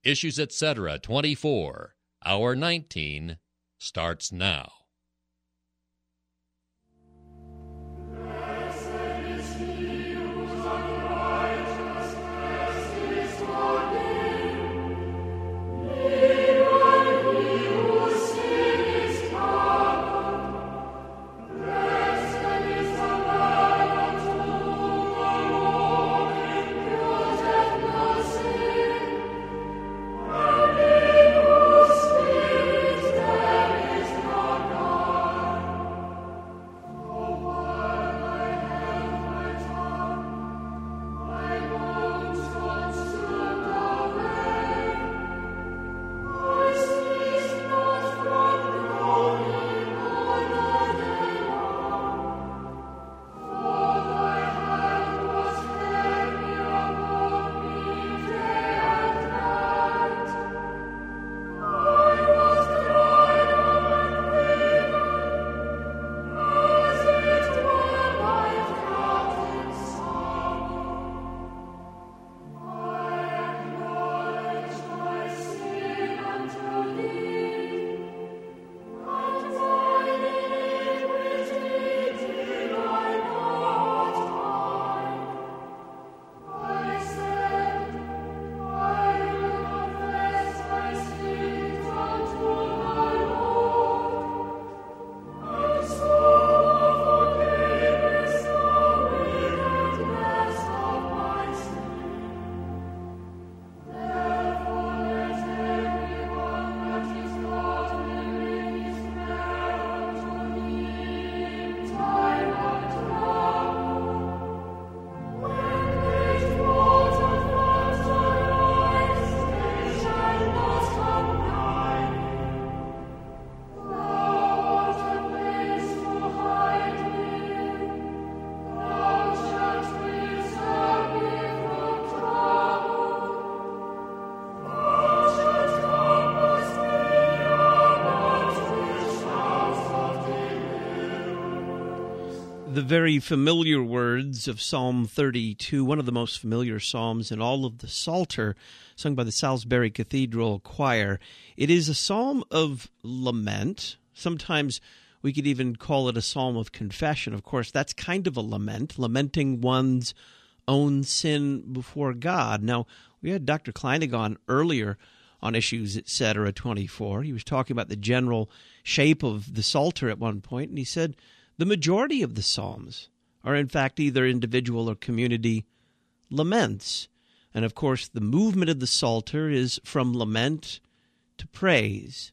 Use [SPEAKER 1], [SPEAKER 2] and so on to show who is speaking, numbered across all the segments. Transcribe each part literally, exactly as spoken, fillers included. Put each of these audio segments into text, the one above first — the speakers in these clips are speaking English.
[SPEAKER 1] Issues Etc. twenty-four, Hour nineteen, starts now.
[SPEAKER 2] The very familiar words of Psalm thirty-two, one of the most familiar psalms in all of the Psalter, sung by the Salisbury Cathedral Choir. It is a psalm of lament. Sometimes we could even call it a psalm of confession. Of course, that's kind of a lament, lamenting one's own sin before God. Now, we had Doctor Kleinig on earlier on Issues Etc. twenty-four. He was talking about the general shape of the Psalter at one point, and he said the majority of the Psalms are, in fact, either individual or community laments. And, of course, the movement of the Psalter is from lament to praise.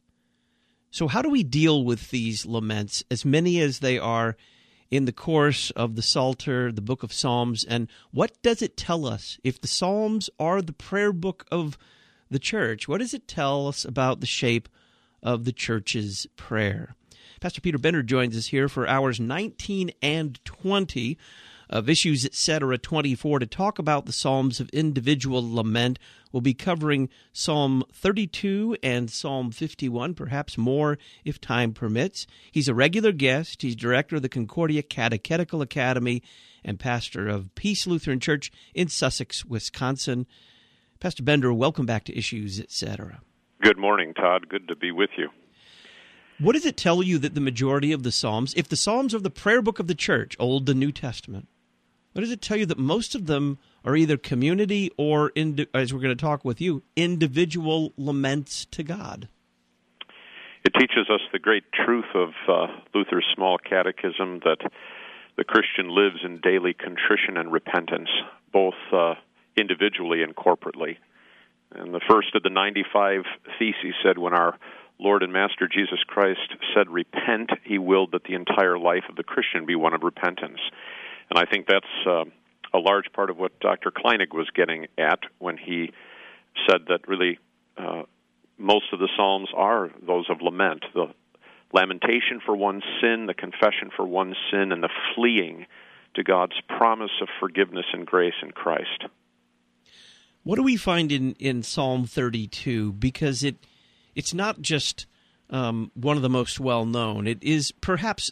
[SPEAKER 2] So how do we deal with these laments, as many as they are in the course of the Psalter, the book of Psalms, and what does it tell us? If the Psalms are the prayer book of the church, what does it tell us about the shape of the church's prayer? Pastor Peter Bender joins us here for hours nineteen and twenty of Issues Etc. twenty-four to talk about the Psalms of individual lament. We'll be covering Psalm thirty-two and Psalm fifty-one, perhaps more if time permits. He's a regular guest. He's director of the Concordia Catechetical Academy and pastor of Peace Lutheran Church in Sussex, Wisconsin. Pastor Bender, welcome back to Issues Etc.
[SPEAKER 3] Good morning, Todd. Good to be with you.
[SPEAKER 2] What does it tell you that the majority of the Psalms, if the Psalms are the prayer book of the church, Old and New Testament, what does it tell you that most of them are either community or, indi- as we're going to talk with you, individual laments to God?
[SPEAKER 3] It teaches us the great truth of uh, Luther's small catechism that the Christian lives in daily contrition and repentance, both uh, individually and corporately. And the first of the ninety-five Theses said, when our Lord and Master Jesus Christ said, repent, he willed that the entire life of the Christian be one of repentance. And I think that's uh, a large part of what Doctor Kleinig was getting at when he said that really uh, most of the Psalms are those of lament, the lamentation for one's sin, the confession for one's sin, and the fleeing to God's promise of forgiveness and grace in Christ.
[SPEAKER 2] What do we find in, in Psalm thirty-two? Because it It's not just um, one of the most well-known. It is perhaps,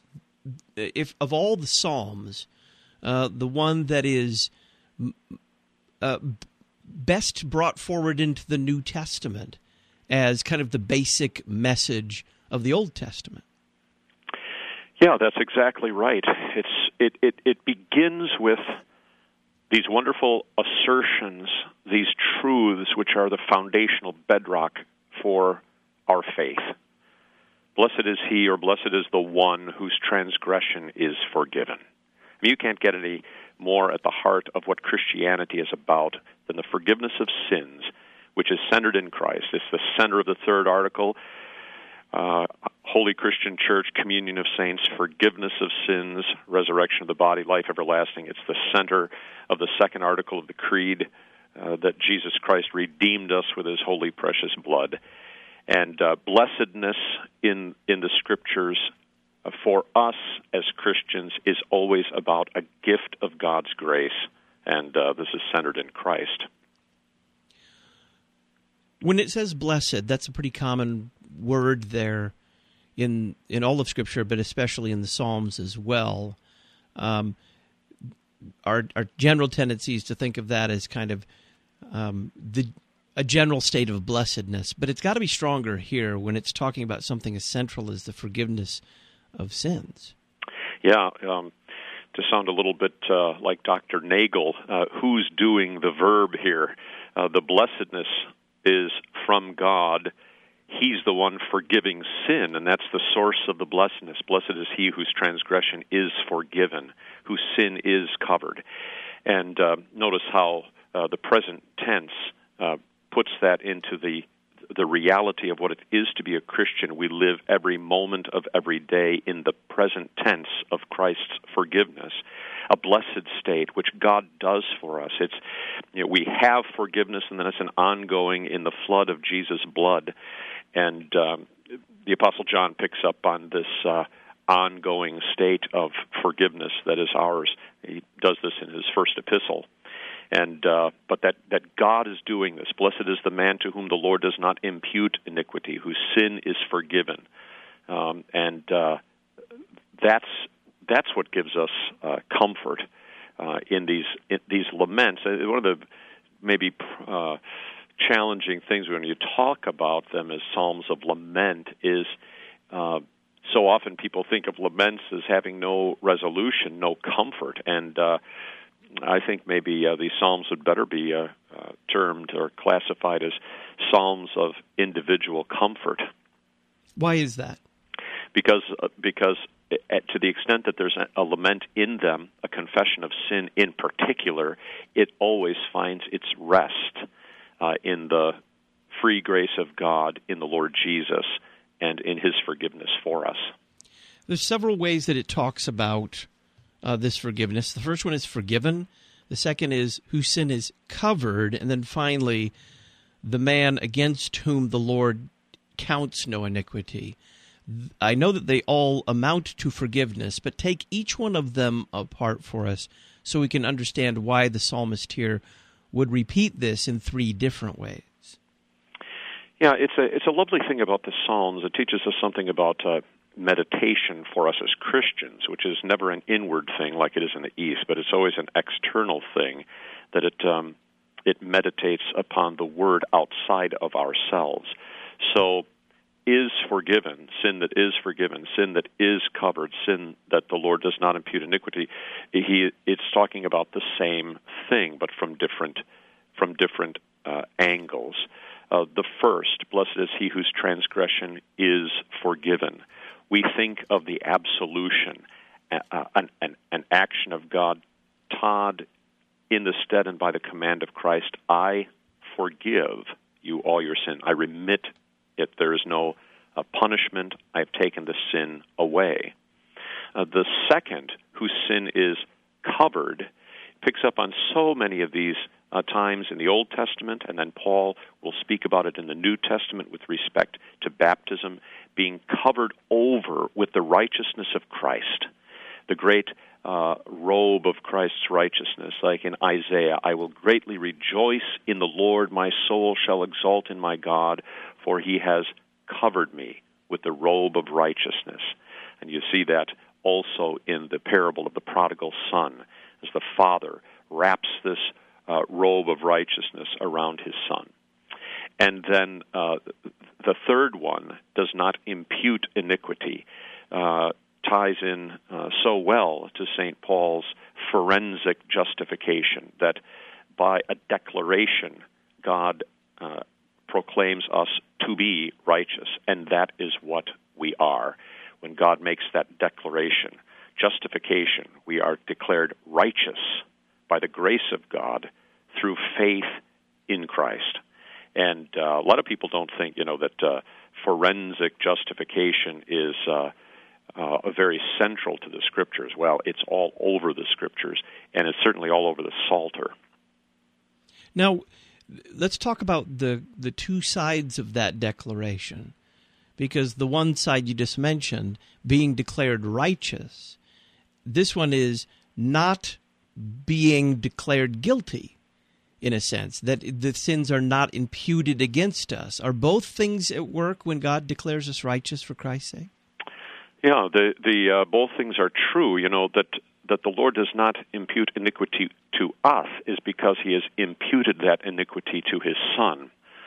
[SPEAKER 2] if of all the Psalms, uh, the one that is uh, best brought forward into the New Testament as kind of the basic message of the Old Testament.
[SPEAKER 3] Yeah, that's exactly right. It's it, it, it begins with these wonderful assertions, these truths which are the foundational bedrock for our faith. Blessed is he, or blessed is the one whose transgression is forgiven. I mean, you can't get any more at the heart of what Christianity is about than the forgiveness of sins, which is centered in Christ. It's the center of the third article. Uh, Holy Christian Church, communion of saints, forgiveness of sins, resurrection of the body, life everlasting. It's the center of the second article of the Creed, uh, that Jesus Christ redeemed us with his holy, precious blood. And uh, blessedness in, in the Scriptures uh, for us as Christians is always about a gift of God's grace, and uh, this is centered in Christ.
[SPEAKER 2] When it says blessed, that's a pretty common word there in in all of Scripture, but especially in the Psalms as well. Um, our our general tendency is to think of that as kind of um, the a general state of blessedness, but it's got to be stronger here when it's talking about something as central as the forgiveness of sins.
[SPEAKER 3] Yeah, um, to sound a little bit uh, like Doctor Nagel, uh, who's doing the verb here? Uh, the blessedness is from God. He's the one forgiving sin, and that's the source of the blessedness. Blessed is he whose transgression is forgiven, whose sin is covered. And uh, notice how uh, the present tense uh, puts that into the the reality of what it is to be a Christian. We live every moment of every day in the present tense of Christ's forgiveness, a blessed state which God does for us. It's, you know, we have forgiveness, and then it's an ongoing in the flood of Jesus' blood. And um, the Apostle John picks up on this uh, ongoing state of forgiveness that is ours. He does this in his first epistle. And uh, but that, that God is doing this. Blessed is the man to whom the Lord does not impute iniquity, whose sin is forgiven. Um, and uh, that's that's what gives us uh, comfort uh, in these in these laments. One of the maybe uh, challenging things when you talk about them as psalms of lament is uh, so often people think of laments as having no resolution, no comfort, and uh, I think maybe uh, these psalms would better be uh, uh, termed or classified as psalms of individual comfort.
[SPEAKER 2] Why is that?
[SPEAKER 3] Because uh, because at, to the extent that there's a, a lament in them, a confession of sin in particular, it always finds its rest uh, in the free grace of God in the Lord Jesus and in his forgiveness for us.
[SPEAKER 2] There's several ways that it talks about Uh, this forgiveness. The first one is forgiven. The second is whose sin is covered. And then finally, the man against whom the Lord counts no iniquity. I know that they all amount to forgiveness, but take each one of them apart for us so we can understand why the psalmist here would repeat this in three different ways.
[SPEAKER 3] Yeah, it's a it's a lovely thing about the Psalms. It teaches us something about uh, meditation for us as Christians, which is never an inward thing like it is in the East, but it's always an external thing, that it um, it meditates upon the Word outside of ourselves. So is forgiven, sin that is forgiven, sin that is covered, sin that the Lord does not impute iniquity, he it's talking about the same thing, but from different from different uh, angles. Uh, the first, blessed is he whose transgression is forgiven. We think of the absolution, uh, an, an, an action of God, Todd, in the stead and by the command of Christ, I forgive you all your sin. I remit it. There is no uh, punishment. I have taken the sin away. Uh, the second, whose sin is covered, picks up on so many of these uh, times in the Old Testament, and then Paul will speak about it in the New Testament with respect to baptism, being covered over with the righteousness of Christ, the great uh, robe of Christ's righteousness, like in Isaiah, I will greatly rejoice in the Lord, my soul shall exult in my God, for he has covered me with the robe of righteousness. And you see that also in the parable of the prodigal son, as the father wraps this uh, robe of righteousness around his Son. And then uh, the third one, does not impute iniquity, uh, ties in uh, so well to Saint Paul's forensic justification, that by a declaration, God uh, proclaims us to be righteous, and that is what we are. When God makes that declaration, justification, we are declared righteous by the grace of God through faith in Christ. And uh, a lot of people don't think, you know, that uh, forensic justification is uh, uh, very central to the Scriptures. Well, it's all over the Scriptures, and it's certainly all over the Psalter.
[SPEAKER 2] Now, let's talk about the the two sides of that declaration, because the one side you just mentioned, being declared righteous, this one is not being declared guilty, in a sense, that the sins are not imputed against us. Are both things at work when God declares us righteous for Christ's sake?
[SPEAKER 3] Yeah, the the uh, both things are true. You know, that that the Lord does not impute iniquity to us is because he has imputed that iniquity to his Son,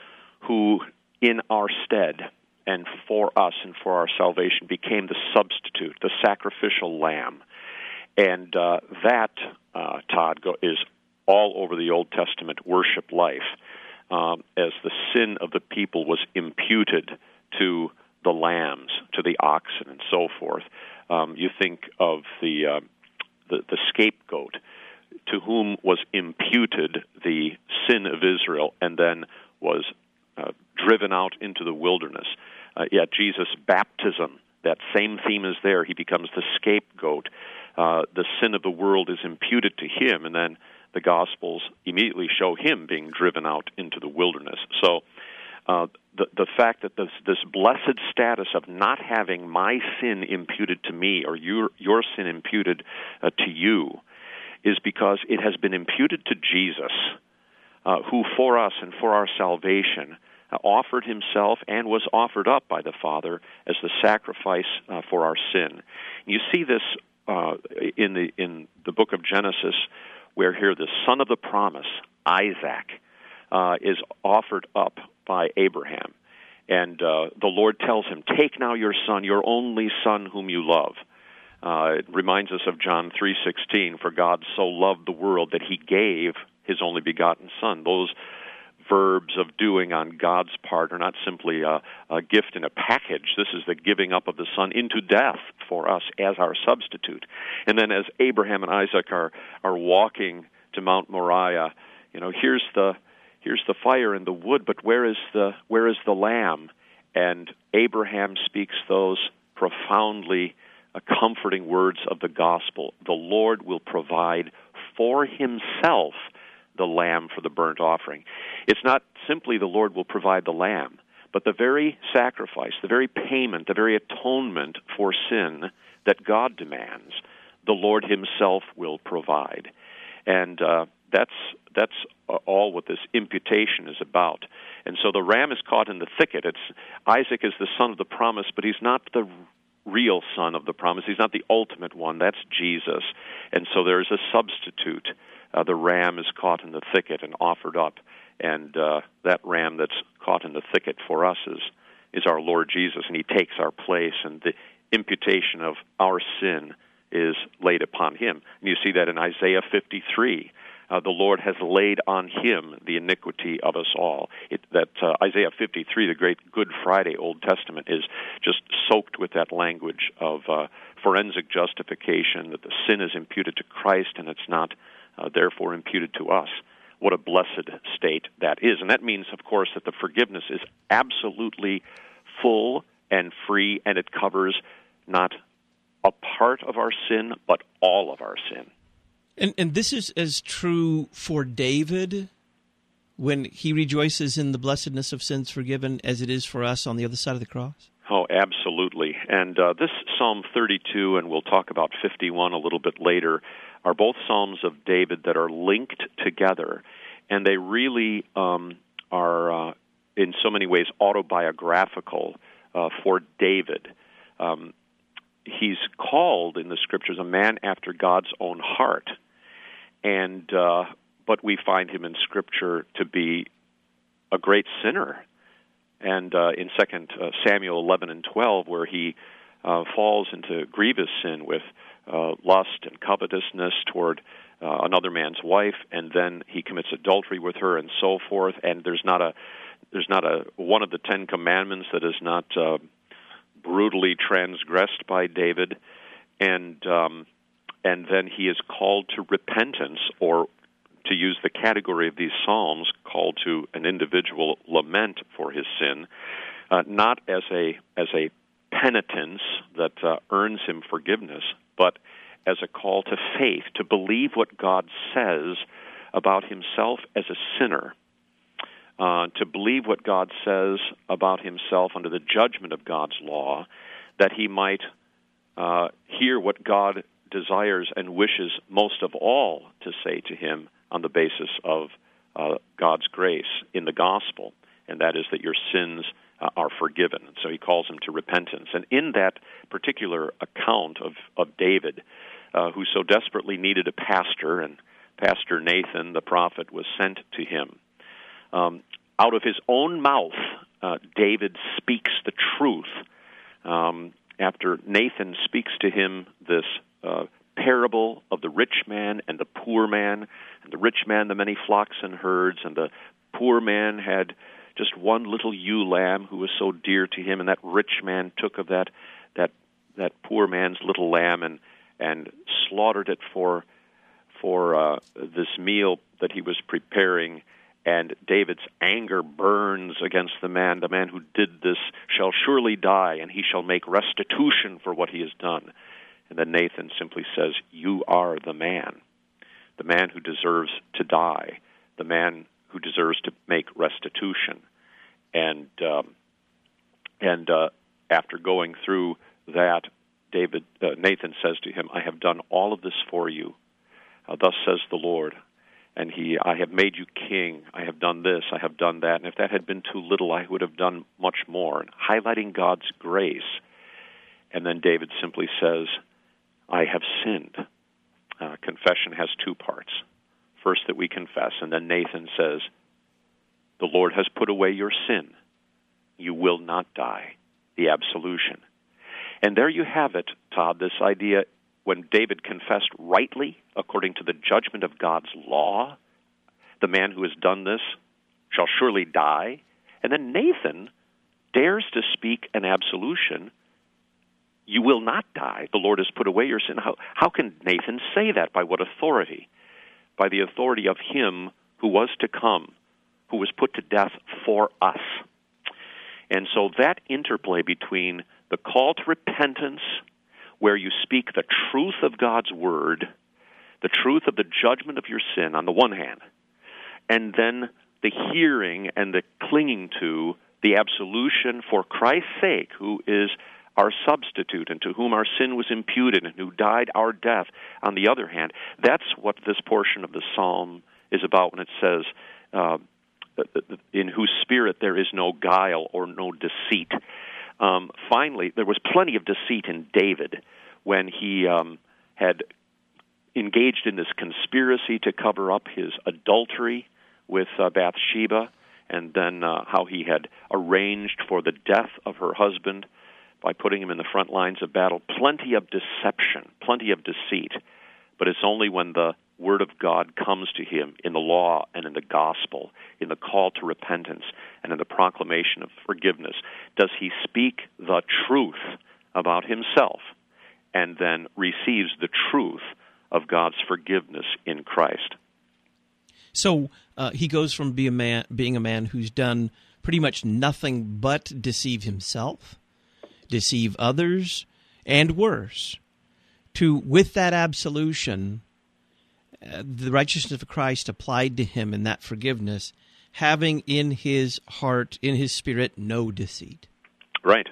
[SPEAKER 3] who in our stead and for us and for our salvation became the substitute, the sacrificial lamb. And uh, that, uh, Todd, go, is all over the Old Testament worship life, um, as the sin of the people was imputed to the lambs, to the oxen, and so forth. Um, you think of the, uh, the the scapegoat, to whom was imputed the sin of Israel, and then was uh, driven out into the wilderness. Uh, yet Jesus' baptism, that same theme is there. He becomes the scapegoat. Uh, the sin of the world is imputed to him, and then the Gospels immediately show him being driven out into the wilderness. So uh, the the fact that this, this blessed status of not having my sin imputed to me or your, your sin imputed uh, to you is because it has been imputed to Jesus, uh, who for us and for our salvation uh, offered himself and was offered up by the Father as the sacrifice uh, for our sin. You see this uh, in the in the book of Genesis, where here the son of the promise, Isaac, uh, is offered up by Abraham. And uh, the Lord tells him, "Take now your son, your only son whom you love." Uh, it reminds us of John three sixteen, "For God so loved the world that he gave his only begotten son." Those verbs of doing on God's part are not simply a, a gift in a package. This is the giving up of the Son into death for us as our substitute. And then as Abraham and Isaac are, are walking to Mount Moriah, you know, here's the here's the fire and the wood, but where is the where is the lamb? And Abraham speaks those profoundly uh, comforting words of the gospel. The Lord will provide for himself the lamb for the burnt offering. It's not simply the Lord will provide the lamb, but the very sacrifice, the very payment, the very atonement for sin that God demands, the Lord himself will provide. And uh, that's that's all what this imputation is about. And so the ram is caught in the thicket. It's Isaac is the son of the promise, but he's not the real son of the promise. He's not the ultimate one. That's Jesus. And so there's a substitute. Uh, the ram is caught in the thicket and offered up, and uh, that ram that's caught in the thicket for us is is our Lord Jesus, and he takes our place, and the imputation of our sin is laid upon him. And you see that in Isaiah fifty-three. Uh, the Lord has laid on him the iniquity of us all. It, that uh, Isaiah fifty-three, the great Good Friday Old Testament, is just soaked with that language of uh, forensic justification, that the sin is imputed to Christ, and it's not Uh, therefore imputed to us. What a blessed state that is. And that means, of course, that the forgiveness is absolutely full and free, and it covers not a part of our sin, but all of our sin.
[SPEAKER 2] And, and this is as true for David when he rejoices in the blessedness of sins forgiven as it is for us on the other side of the cross?
[SPEAKER 3] Oh, absolutely. And uh, this Psalm thirty-two, and we'll talk about fifty-one a little bit later, are both Psalms of David that are linked together, and they really um, are, uh, in so many ways, autobiographical uh, for David. Um, he's called in the Scriptures a man after God's own heart, and uh, but we find him in Scripture to be a great sinner. And uh, in Second Samuel eleven and twelve, where he uh, falls into grievous sin with uh, lust and covetousness toward uh, another man's wife, and then he commits adultery with her, and so forth. And there's not a there's not a one of the Ten Commandments that is not uh, brutally transgressed by David, and um, and then he is called to repentance, or to use the category of these Psalms, called to an individual lament for his sin, uh, not as a as a penitence that uh, earns him forgiveness, but as a call to faith, to believe what God says about himself as a sinner, uh, to believe what God says about himself under the judgment of God's law, that he might uh, hear what God desires and wishes most of all to say to him on the basis of uh, God's grace in the gospel, and that is that your sins uh, are forgiven. And so he calls him to repentance. And in that particular account of, of David, uh, who so desperately needed a pastor, and Pastor Nathan, the prophet, was sent to him, um, out of his own mouth, uh, David speaks the truth. Um, after Nathan speaks to him this uh, parable of the rich man and the poor man, and the rich man the many flocks and herds, and the poor man had just one little ewe lamb who was so dear to him, and that rich man took of that that that poor man's little lamb and and slaughtered it for for uh, this meal that he was preparing. And David's anger burns against the man. The man who did this shall surely die, and he shall make restitution for what he has done. And then Nathan simply says, you are the man, the man who deserves to die, the man who deserves to make restitution. And um, and uh, after going through that, David uh, Nathan says to him, I have done all of this for you. Uh, thus says the Lord. And he, I have made you king. I have done this. I have done that. And if that had been too little, I would have done much more. And highlighting God's grace. And then David simply says, I have sinned. Uh, confession has two parts. First, that we confess, and then Nathan says, the Lord has put away your sin. You will not die. The absolution. And there you have it, Todd, this idea, when David confessed rightly, according to the judgment of God's law, the man who has done this shall surely die. And then Nathan dares to speak an absolution. You will not die. The Lord has put away your sin. How, how can Nathan say that? By what authority? By the authority of him who was to come, who was put to death for us. And so that interplay between the call to repentance, where you speak the truth of God's word, the truth of the judgment of your sin on the one hand, and then the hearing and the clinging to the absolution for Christ's sake, who is our substitute, and to whom our sin was imputed, and who died our death, on the other hand. That's what this portion of the psalm is about when it says, uh, in whose spirit there is no guile or no deceit. Um, finally, there was plenty of deceit in David when he um, had engaged in this conspiracy to cover up his adultery with uh, Bathsheba, and then uh, how he had arranged for the death of her husband by putting him in the front lines of battle. Plenty of deception, plenty of deceit. But it's only when the Word of God comes to him in the law and in the gospel, in the call to repentance and in the proclamation of forgiveness, does he speak the truth about himself and then receives the truth of God's forgiveness in Christ.
[SPEAKER 2] So uh, he goes from being a man, being a man who's done pretty much nothing but deceive himself, deceive others, and worse, to, with that absolution, uh, the righteousness of Christ applied to him in that forgiveness, having in his heart, in his spirit, no deceit.
[SPEAKER 3] Right.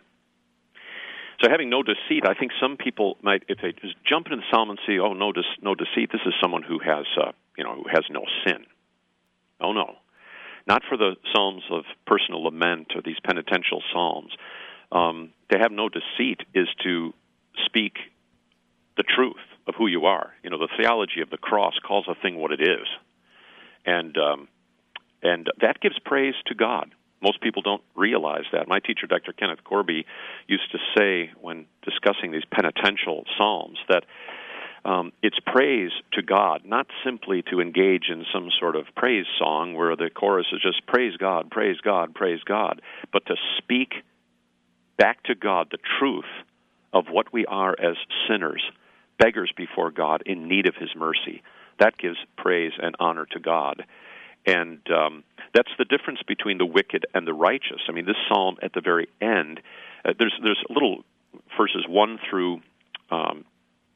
[SPEAKER 3] So having no deceit, I think some people might, if they just jump into the psalm and see, oh, no, de- no deceit, this is someone who has, uh, you know, who has no sin. Oh, no. Not for the psalms of personal lament or these penitential psalms. Um, to have no deceit is to speak the truth of who you are. You know, the theology of the cross calls a thing what it is. and um, and that gives praise to God. Most people don't realize that. My teacher, Doctor Kenneth Corby, used to say when discussing these penitential psalms that um, it's praise to God, not simply to engage in some sort of praise song where the chorus is just praise God, praise God, praise God, but to speak back to God the truth of what we are as sinners, beggars before God in need of His mercy. That gives praise and honor to God. And um, that's the difference between the wicked and the righteous. I mean, this psalm at the very end, uh, there's there's little verses one through um,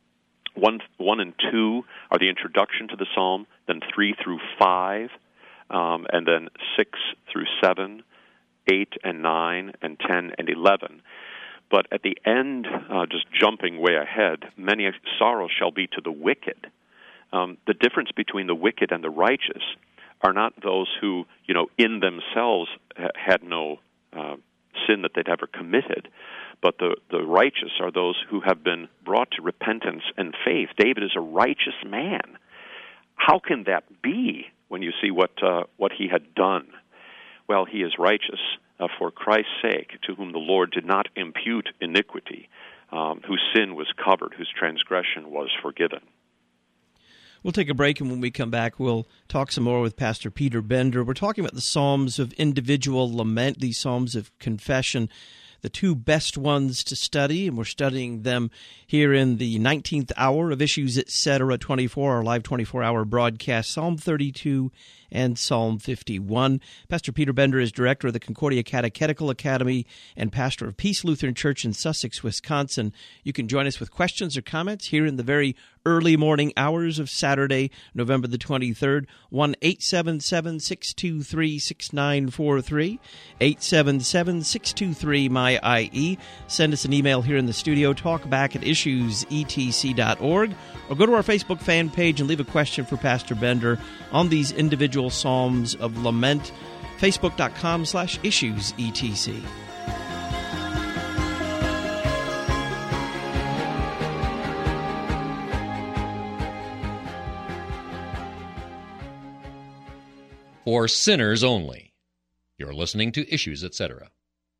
[SPEAKER 3] one one and two are the introduction to the psalm. Then three through five, um, and then six through seven, eight and nine, and ten and eleven. But at the end, uh, just jumping way ahead, many sorrows shall be to the wicked. Um, the difference between the wicked and the righteous are not those who, you know, in themselves ha- had no uh, sin that they'd ever committed, but the, the righteous are those who have been brought to repentance and faith. David is a righteous man. How can that be when you see what uh, what he had done? Well, he is righteous uh, for Christ's sake, to whom the Lord did not impute iniquity, um, whose sin was covered, whose transgression was forgiven.
[SPEAKER 2] We'll take a break, and when we come back, we'll talk some more with Pastor Peter Bender. We're talking about the Psalms of individual lament, these Psalms of confession, the two best ones to study, and we're studying them here in the nineteenth hour of Issues Etc. twenty-four, our live twenty-four hour broadcast, Psalm thirty-two and Psalm fifty-one. Pastor Peter Bender is director of the Concordia Catechetical Academy and pastor of Peace Lutheran Church in Sussex, Wisconsin. You can join us with questions or comments here in the very early morning hours of Saturday, November the twenty-third, one eight seven seven, six two three, six nine four three, eight seven seven, six two three, M Y I E. Send us an email here in the studio, talkback at issues e t c dot org, or go to our Facebook fan page and leave a question for Pastor Bender on these individual Psalms of Lament, facebook.com slash issues etc.
[SPEAKER 1] For sinners only. You're listening to Issues Etc.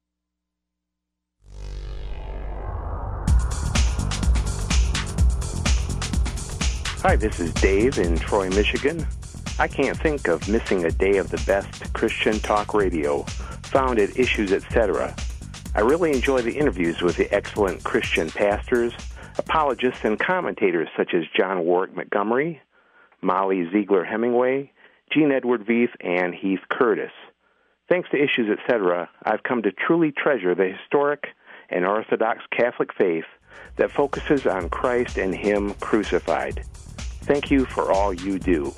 [SPEAKER 4] Hi, this is Dave in Troy, Michigan. I can't think of missing a day of the best Christian talk radio found at Issues Etc. I really enjoy the interviews with the excellent Christian pastors, apologists, and commentators such as John Warwick Montgomery, Molly Ziegler Hemingway, Gene Edward Veith, and Heath Curtis. Thanks to Issues Etc., I've come to truly treasure the historic and Orthodox Catholic faith that focuses on Christ and Him crucified. Thank you for all you do.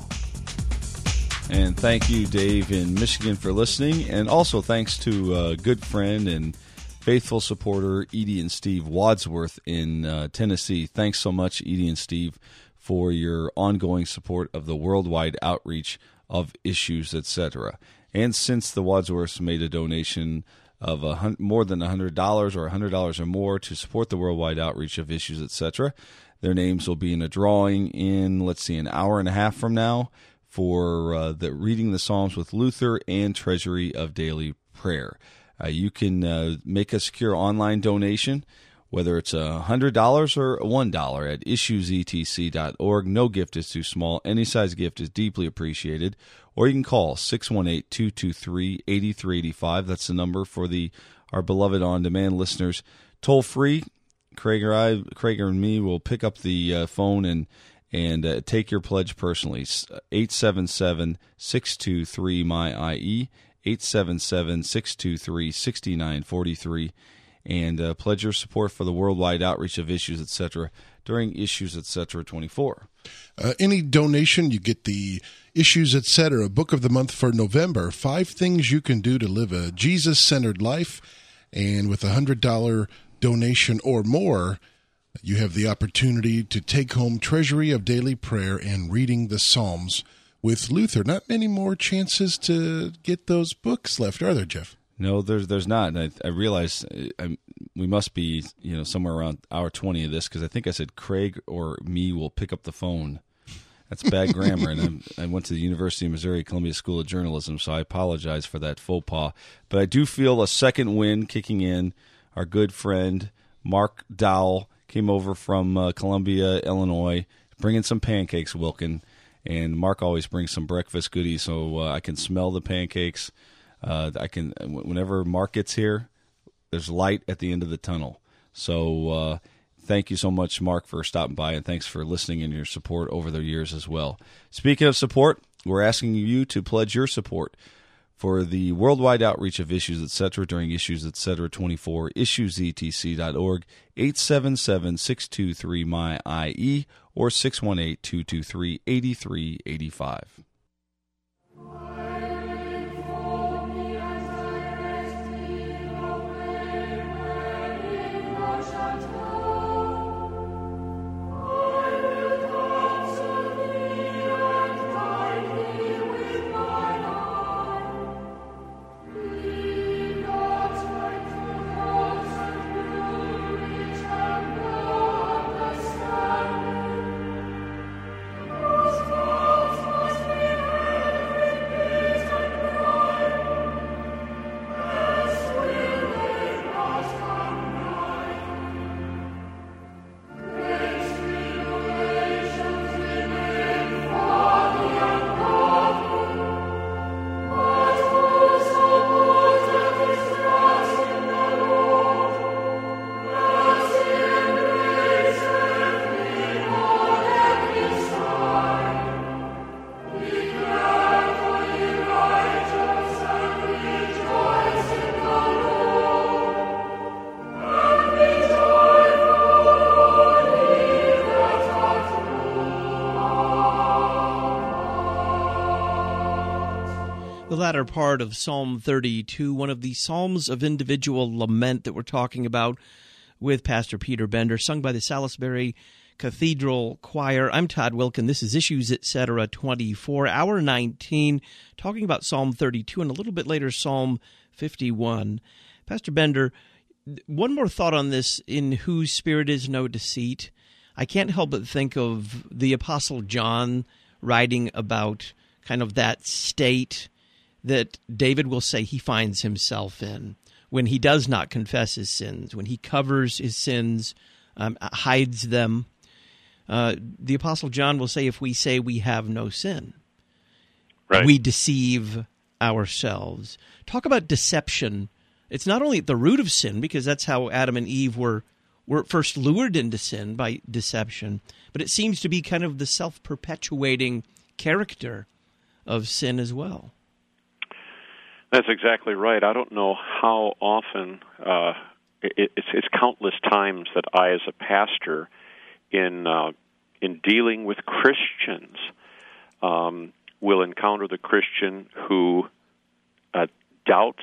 [SPEAKER 5] And thank you, Dave, in Michigan, for listening. And also thanks to a good friend and faithful supporter, Edie and Steve Wadsworth in uh, Tennessee. Thanks so much, Edie and Steve, for your ongoing support of the worldwide outreach of Issues, et cetera. And since the Wadsworths made a donation of a hun- more than one hundred dollars or one hundred dollars or more to support the worldwide outreach of Issues, et cetera, their names will be in a drawing in, let's see, an hour and a half from now for uh, the Reading the Psalms with Luther and Treasury of Daily Prayer. Uh, you can uh, make a secure online donation, whether it's one hundred dollars or one dollar at issues e t c dot org. No gift is too small. Any size gift is deeply appreciated. Or you can call six one eight, two two three, eight three eight five. That's the number for the our beloved on-demand listeners. Toll free. Craig or I, Craig or me will pick up the uh, phone and and uh, take your pledge personally. eight seven seven, six two three, M Y I E, eight seven seven, six two three, six nine four three, and uh, pledge your support for the worldwide outreach of Issues, et cetera during Issues, et cetera twenty-four.
[SPEAKER 6] Uh, any donation, you get the Issues, et cetera Book of the Month for November, Five Things You Can Do to Live a Jesus-Centered Life, and with a one hundred dollars donation or more, you have the opportunity to take home Treasury of Daily Prayer and Reading the Psalms with Luther. Not many more chances to get those books left, are there, Jeff?
[SPEAKER 5] No, there's there's not. And I, I realize I, we must be you know somewhere around hour twenty of this because I think I said Craig or me will pick up the phone That's bad grammar, and I'm, I went to the University of Missouri Columbia School of Journalism, so I apologize for that faux pas. But I do feel a second wind kicking in. Our good friend Mark Dowell came over from uh, Columbia, Illinois, bringing some pancakes, Wilkin. And Mark always brings some breakfast goodies, so uh, I can smell the pancakes. Uh, I can whenever Mark gets here, there's light at the end of the tunnel. So uh, thank you so much, Mark, for stopping by, and thanks for listening and your support over the years as well. Speaking of support, we're asking you to pledge your support for the worldwide outreach of Issues Etc. during Issues Etc. twenty-four, issues e t c dot org, eight seven seven, six two three, M Y I E, or six one eight, two two three, eight three eight five.
[SPEAKER 2] The latter part of Psalm thirty-two, one of the Psalms of individual lament that we're talking about with Pastor Peter Bender, sung by the Salisbury Cathedral Choir. I'm Todd Wilkin. This is Issues Etc. twenty-four, hour nineteen, talking about Psalm thirty-two and a little bit later Psalm fifty-one. Pastor Bender, one more thought on this, in whose spirit is no deceit. I can't help but think of the Apostle John writing about kind of that state that David will say he finds himself in when he does not confess his sins, when he covers his sins, um, hides them. Uh, the Apostle John will say, if we say we have no sin,
[SPEAKER 3] right,
[SPEAKER 2] we deceive ourselves. Talk about deception. It's not only at the root of sin, because that's how Adam and Eve were, were first lured into sin, by deception, but it seems to be kind of the self-perpetuating character of sin as well.
[SPEAKER 3] That's exactly right. I don't know how often, uh, it, it's, it's countless times that I, as a pastor, in uh, in dealing with Christians, um, will encounter the Christian who uh, doubts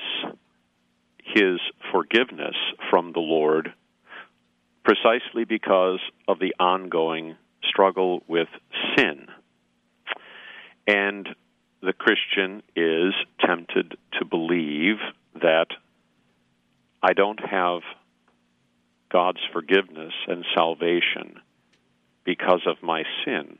[SPEAKER 3] his forgiveness from the Lord precisely because of the ongoing struggle with sin. And the Christian is tempted to believe that I don't have God's forgiveness and salvation because of my sin,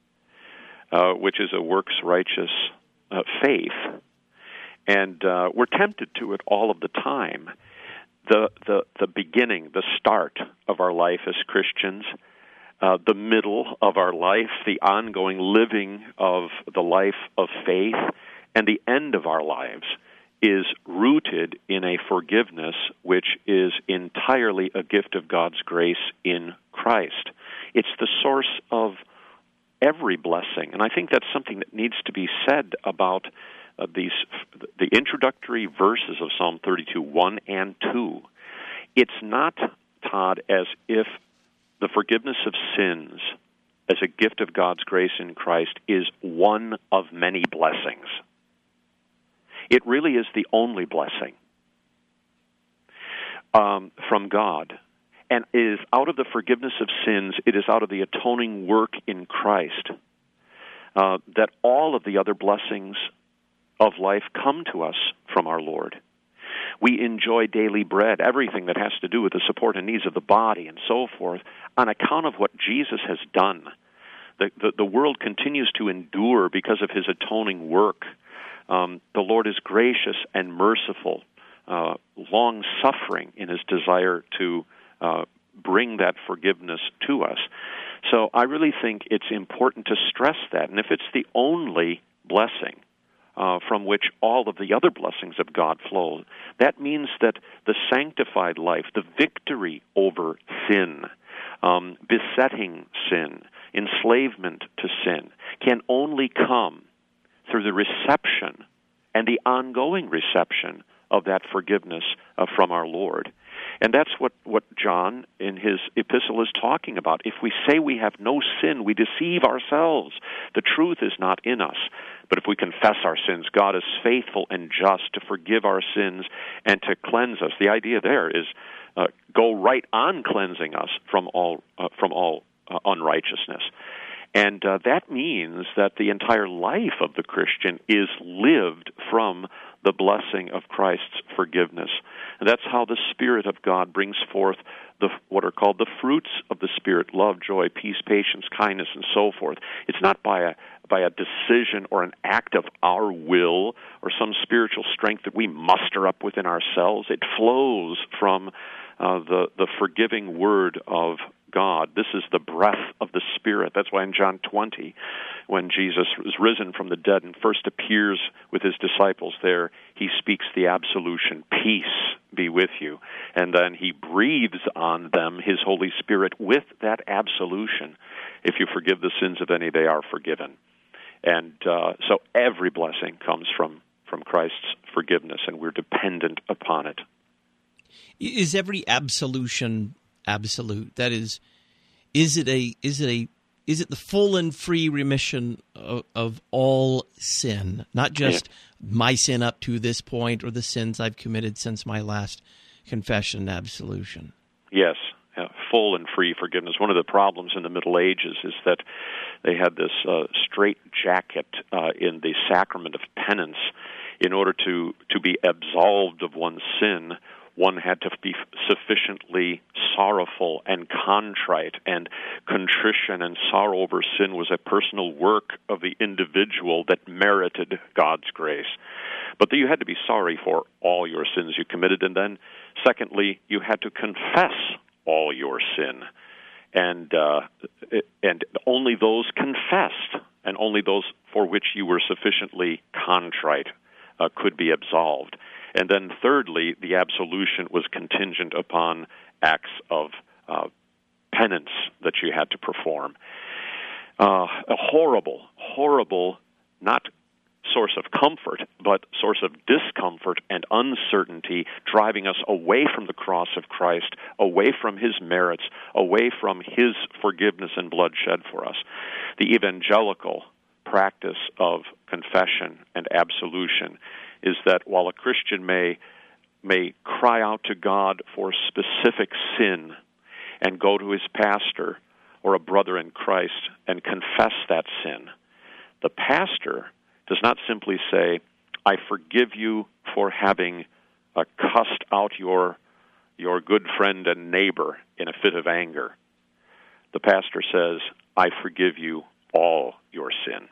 [SPEAKER 3] uh, which is a works-righteous uh, faith. And uh, we're tempted to it all of the time. The, the, the beginning, the start of our life as Christians, Uh, the middle of our life, the ongoing living of the life of faith, and the end of our lives is rooted in a forgiveness which is entirely a gift of God's grace in Christ. It's the source of every blessing, and I think that's something that needs to be said about uh, these the introductory verses of Psalm thirty-two, one and two. It's not, Todd, as if the forgiveness of sins as a gift of God's grace in Christ is one of many blessings. It really is the only blessing um, from God. And it is out of the forgiveness of sins, it is out of the atoning work in Christ uh, that all of the other blessings of life come to us from our Lord. We enjoy daily bread, everything that has to do with the support and needs of the body and so forth, on account of what Jesus has done. the, the, the world continues to endure because of his atoning work. Um, the Lord is gracious and merciful, uh, long-suffering in his desire to uh, bring that forgiveness to us. So I really think it's important to stress that. And if it's the only blessing uh, from which all of the other blessings of God flow, that means that the sanctified life, the victory over sin, um, besetting sin, enslavement to sin, can only come through the reception and the ongoing reception of that forgiveness uh, from our Lord. And that's what, what John in his epistle is talking about. If we say we have no sin, we deceive ourselves. The truth is not in us. But if we confess our sins, God is faithful and just to forgive our sins and to cleanse us. The idea there is uh, go right on cleansing us from all uh, from all uh, unrighteousness. And uh, that means that the entire life of the Christian is lived from the blessing of Christ's forgiveness. And that's how the Spirit of God brings forth the what are called the fruits of the Spirit: love, joy, peace, patience, kindness, and so forth. It's not by a by a decision or an act of our will or some spiritual strength that we muster up within ourselves. It flows from uh, the the forgiving word of God. This is the breath of the Spirit. That's why in John twenty, when Jesus was risen from the dead and first appears with his disciples there, he speaks the absolution, peace be with you. And then he breathes on them his Holy Spirit with that absolution. If you forgive the sins of any, they are forgiven. And uh, so every blessing comes from, from Christ's forgiveness, and we're dependent upon it.
[SPEAKER 2] Is every absolution absolute? That is, is it a is it a is it the full and free remission of, of all sin, not just yeah. my sin up to this point or the sins I've committed since my last confession and absolution?
[SPEAKER 3] Yes, uh, full and free forgiveness. One of the problems in the Middle Ages is that they had this uh, straitjacket uh, in the sacrament of penance. In order to, to be absolved of one's sin, one had to be sufficiently sorrowful and contrite, and contrition and sorrow over sin was a personal work of the individual that merited God's grace. But you had to be sorry for all your sins you committed, and then, secondly, you had to confess all your sin. And uh, and only those confessed, and only those for which you were sufficiently contrite, uh, could be absolved. And then thirdly, the absolution was contingent upon acts of uh, penance that you had to perform. Uh, a horrible, horrible, not source of comfort, but source of discomfort and uncertainty, driving us away from the cross of Christ, away from his merits, away from his forgiveness and blood shed for us. The evangelical practice of confession and absolution is that while a Christian may may cry out to God for specific sin and go to his pastor or a brother in Christ and confess that sin, the pastor does not simply say, I forgive you for having uh, cussed out your your good friend and neighbor in a fit of anger. The pastor says, I forgive you all your sin.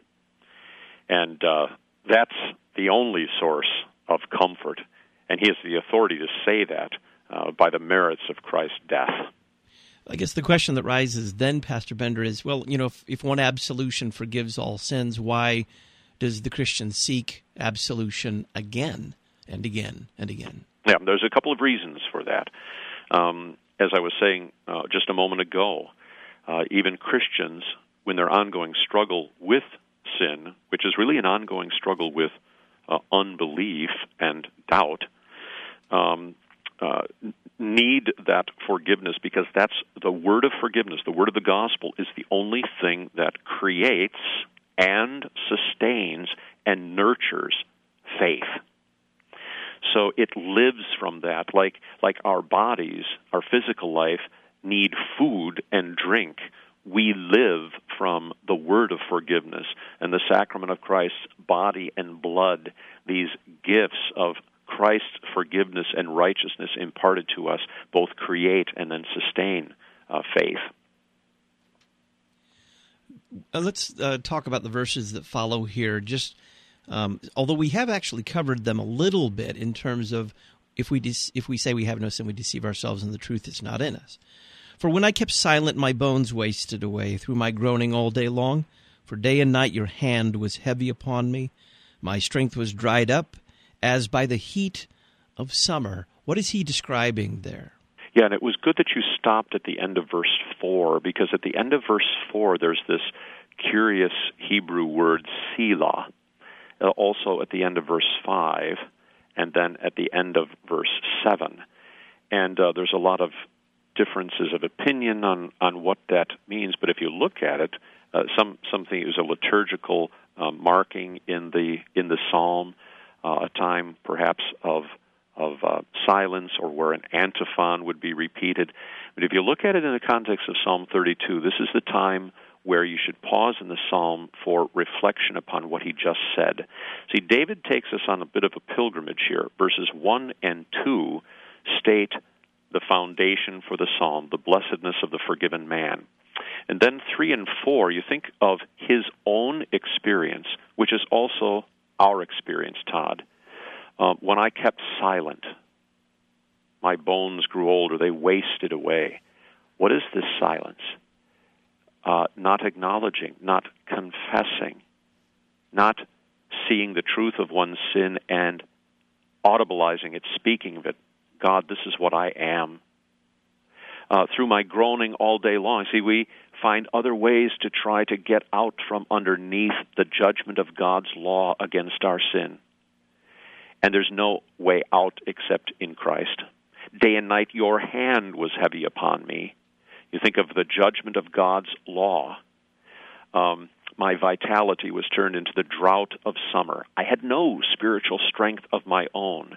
[SPEAKER 3] And uh, that's the only source of comfort, and he has the authority to say that uh, by the merits of Christ's death.
[SPEAKER 2] I guess the question that rises then, Pastor Bender, is, well, you know, if, if one absolution forgives all sins, why does the Christian seek absolution again and again and again?
[SPEAKER 3] Yeah, there's a couple of reasons for that. Um, as I was saying uh, just a moment ago, uh, even Christians, when their ongoing struggle with sin, which is really an ongoing struggle with uh, unbelief and doubt, um, uh, need that forgiveness, because that's the word of forgiveness. The word of the gospel is the only thing that creates and sustains and nurtures faith. So it lives from that, like like our bodies, our physical life, need food and drink. We live from the word of forgiveness and the sacrament of Christ's body and blood, these gifts of Christ's forgiveness and righteousness imparted to us both create and then sustain uh, faith.
[SPEAKER 2] Uh, let's uh, talk about the verses that follow here. Just um, although we have actually covered them a little bit in terms of if we de- if we say we have no sin, we deceive ourselves, and the truth is not in us. For when I kept silent, my bones wasted away through my groaning all day long. For day and night your hand was heavy upon me. My strength was dried up as by the heat of summer. What is he describing there?
[SPEAKER 3] Yeah, and it was good that you stopped at the end of verse four, because at the end of verse four there's this curious Hebrew word, selah, uh, also at the end of verse five, and then at the end of verse seven. And uh, there's a lot of differences of opinion on, on what that means, but if you look at it, uh, some something is a liturgical uh, marking in the in the psalm, uh, a time perhaps of of uh, silence, or where an antiphon would be repeated. But if you look at it in the context of Psalm thirty-two, this is the time where you should pause in the psalm for reflection upon what he just said. See, David takes us on a bit of a pilgrimage here. Verses one and two state the foundation for the psalm, the blessedness of the forgiven man. And then three and four, you think of his own experience, which is also our experience, Todd. Uh, when I kept silent, my bones grew old, or they wasted away. What is this silence? Uh, not acknowledging, not confessing, not seeing the truth of one's sin and audibilizing it, speaking of it. God, this is what I am. Uh, through my groaning all day long. See, we find other ways to try to get out from underneath the judgment of God's law against our sin. And there's no way out except in Christ. Day and night your hand was heavy upon me. You think of the judgment of God's law. Um, my vitality was turned into the drought of summer. I had no spiritual strength of my own.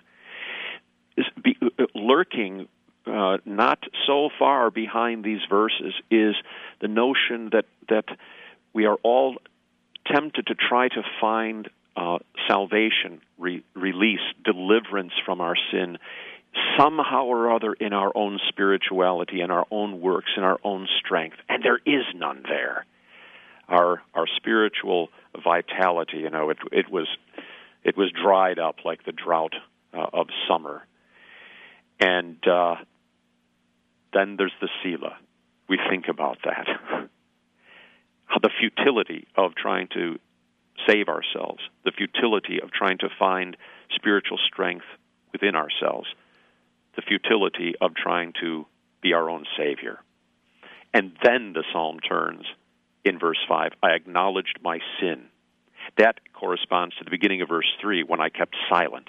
[SPEAKER 3] Be, uh, lurking uh, not so far behind these verses is the notion that, that we are all tempted to try to find uh, salvation, re- release, deliverance from our sin somehow or other in our own spirituality, in our own works, in our own strength. And there is none there. Our our spiritual vitality, you know, it it was it was dried up like the drought uh, of summer. And uh, then there's the Selah. We think about that. The futility of trying to save ourselves, the futility of trying to find spiritual strength within ourselves, the futility of trying to be our own Savior. And then the psalm turns in verse five, I acknowledged my sin. That corresponds to the beginning of verse three, when I kept silent.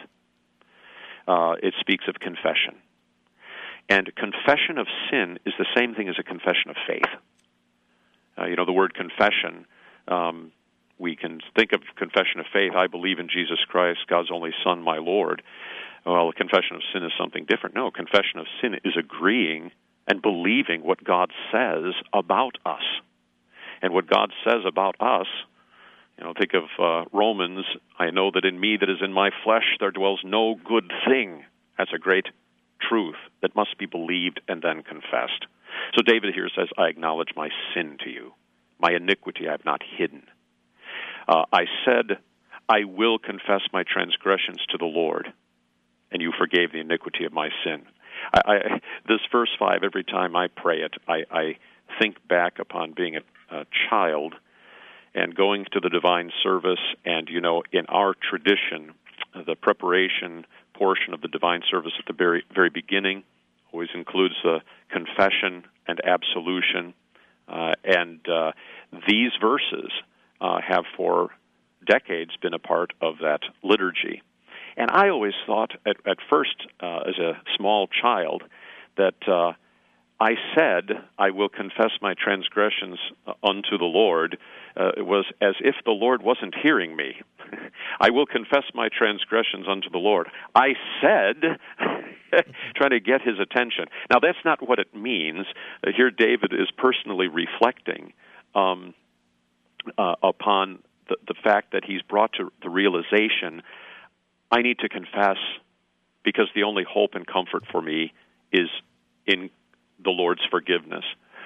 [SPEAKER 3] Uh, it speaks of confession. And confession of sin is the same thing as a confession of faith. Uh, you know, the word confession, um, we can think of confession of faith. I believe in Jesus Christ, God's only Son, my Lord. Well, a confession of sin is something different. No, confession of sin is agreeing and believing what God says about us. And what God says about us, you know, think of uh, Romans, I know that in me that is in my flesh there dwells no good thing. That's a great truth that must be believed and then confessed. So David here says, I acknowledge my sin to you. My iniquity I have not hidden. Uh, I said, I will confess my transgressions to the Lord, and you forgave the iniquity of my sin. I, I, this verse five, every time I pray it, I, I think back upon being a, a child and going to the divine service. And, you know, in our tradition, the preparation portion of the divine service at the very, very beginning always includes the confession and absolution. Uh, and uh, these verses uh, have for decades been a part of that liturgy. And I always thought at, at first, uh, as a small child, that uh, I said, I will confess my transgressions unto the Lord. Uh, it was as if the Lord wasn't hearing me. I will confess my transgressions unto the Lord. I said, trying to get his attention. Now, that's not what it means. Uh, here David is personally reflecting um, uh, upon the, the fact that he's brought to the realization, I need to confess because the only hope and comfort for me is in the Lord's forgiveness.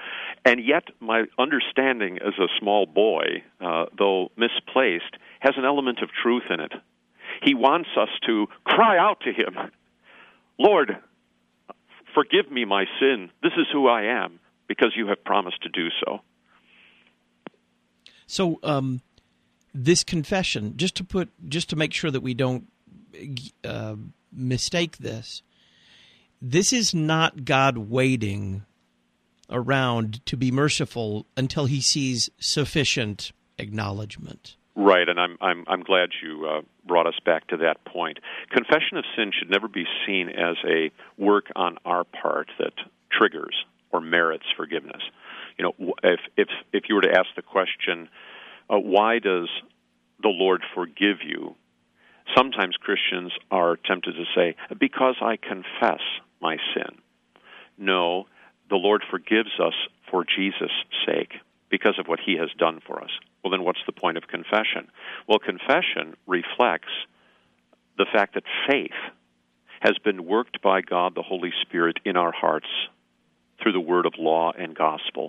[SPEAKER 3] And yet my understanding as a small boy, uh, though misplaced, has an element of truth in it. He wants us to cry out to him, Lord, forgive me my sin. This is who I am, because you have promised to do so.
[SPEAKER 2] So um, this confession, just to put, just to make sure that we don't uh, mistake this, this is not God waiting around to be merciful until he sees sufficient acknowledgement.
[SPEAKER 3] Right, and I'm I'm I'm glad you uh, brought us back to that point. Confession of sin should never be seen as a work on our part that triggers or merits forgiveness. You know, if if if you were to ask the question, uh, why does the Lord forgive you? Sometimes Christians are tempted to say, because I confess my sin. No, the Lord forgives us for Jesus' sake, because of what he has done for us. Well, then what's the point of confession? Well, confession reflects the fact that faith has been worked by God the Holy Spirit in our hearts through the word of law and gospel.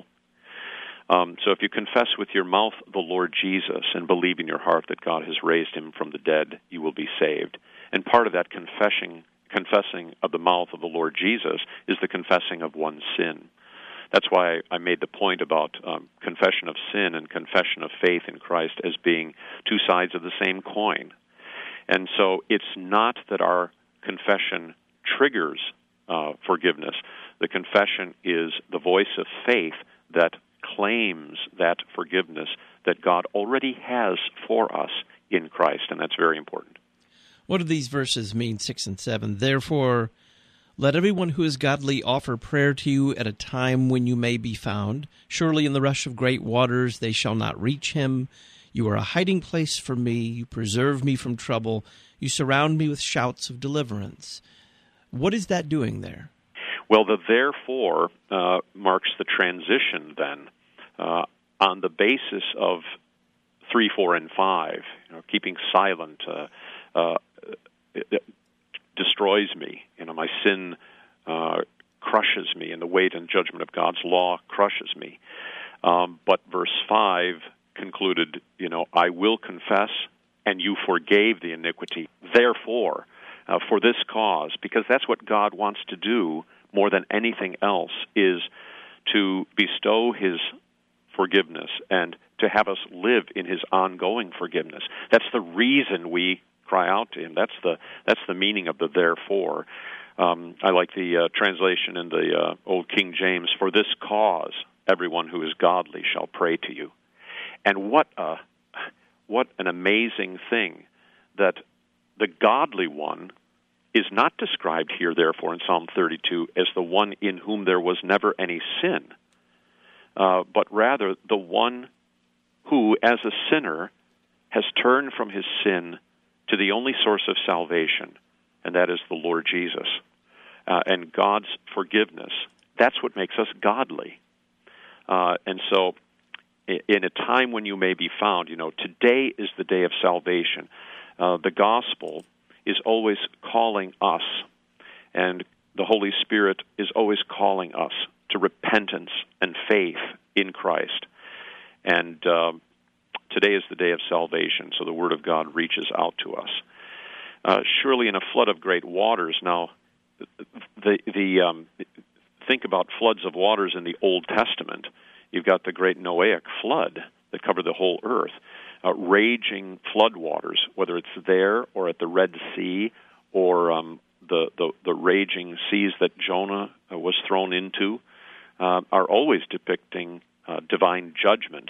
[SPEAKER 3] Um, so if you confess with your mouth the Lord Jesus and believe in your heart that God has raised him from the dead, you will be saved. And part of that confessing, confessing of the mouth of the Lord Jesus is the confessing of one's sin. That's why I made the point about um, confession of sin and confession of faith in Christ as being two sides of the same coin. And so it's not that our confession triggers uh, forgiveness. The confession is the voice of faith that claims that forgiveness that God already has for us in Christ, and that's very important.
[SPEAKER 2] What do these verses mean, six and seven? Therefore, let everyone who is godly offer prayer to you at a time when you may be found. Surely in the rush of great waters they shall not reach him. You are a hiding place for me. You preserve me from trouble. You surround me with shouts of deliverance. What is that doing there?
[SPEAKER 3] Well, the therefore uh, marks the transition then uh, on the basis of three, four, and five. You know, keeping silent uh, uh, it, it destroys me. You know, my sin uh, crushes me, and the weight and judgment of God's law crushes me. Um, but verse five concluded, you know, I will confess, and you forgave the iniquity. Therefore, uh, for this cause, because that's what God wants to do more than anything else, is to bestow his forgiveness and to have us live in his ongoing forgiveness. That's the reason we cry out to him. That's the that's the meaning of the therefore. Um, I like the uh, translation in the uh, Old King James, for this cause everyone who is godly shall pray to you. And what a, what an amazing thing that the godly one is not described here, therefore, in Psalm thirty-two as the one in whom there was never any sin, uh, but rather the one who, as a sinner, has turned from his sin to the only source of salvation, and that is the Lord Jesus. Uh, and God's forgiveness, that's what makes us godly. Uh, and so, in a time when you may be found, you know, today is the day of salvation. Uh, the gospel is always calling us, and the Holy Spirit is always calling us to repentance and faith in Christ. And uh, today is the day of salvation, so the Word of God reaches out to us. Uh, surely in a flood of great waters, now, the the um, think about floods of waters in the Old Testament. You've got the great Noahic flood that covered the whole earth. Uh, raging flood waters, whether it's there or at the Red Sea or um, the, the, the raging seas that Jonah uh, was thrown into, uh, are always depicting uh, divine judgment.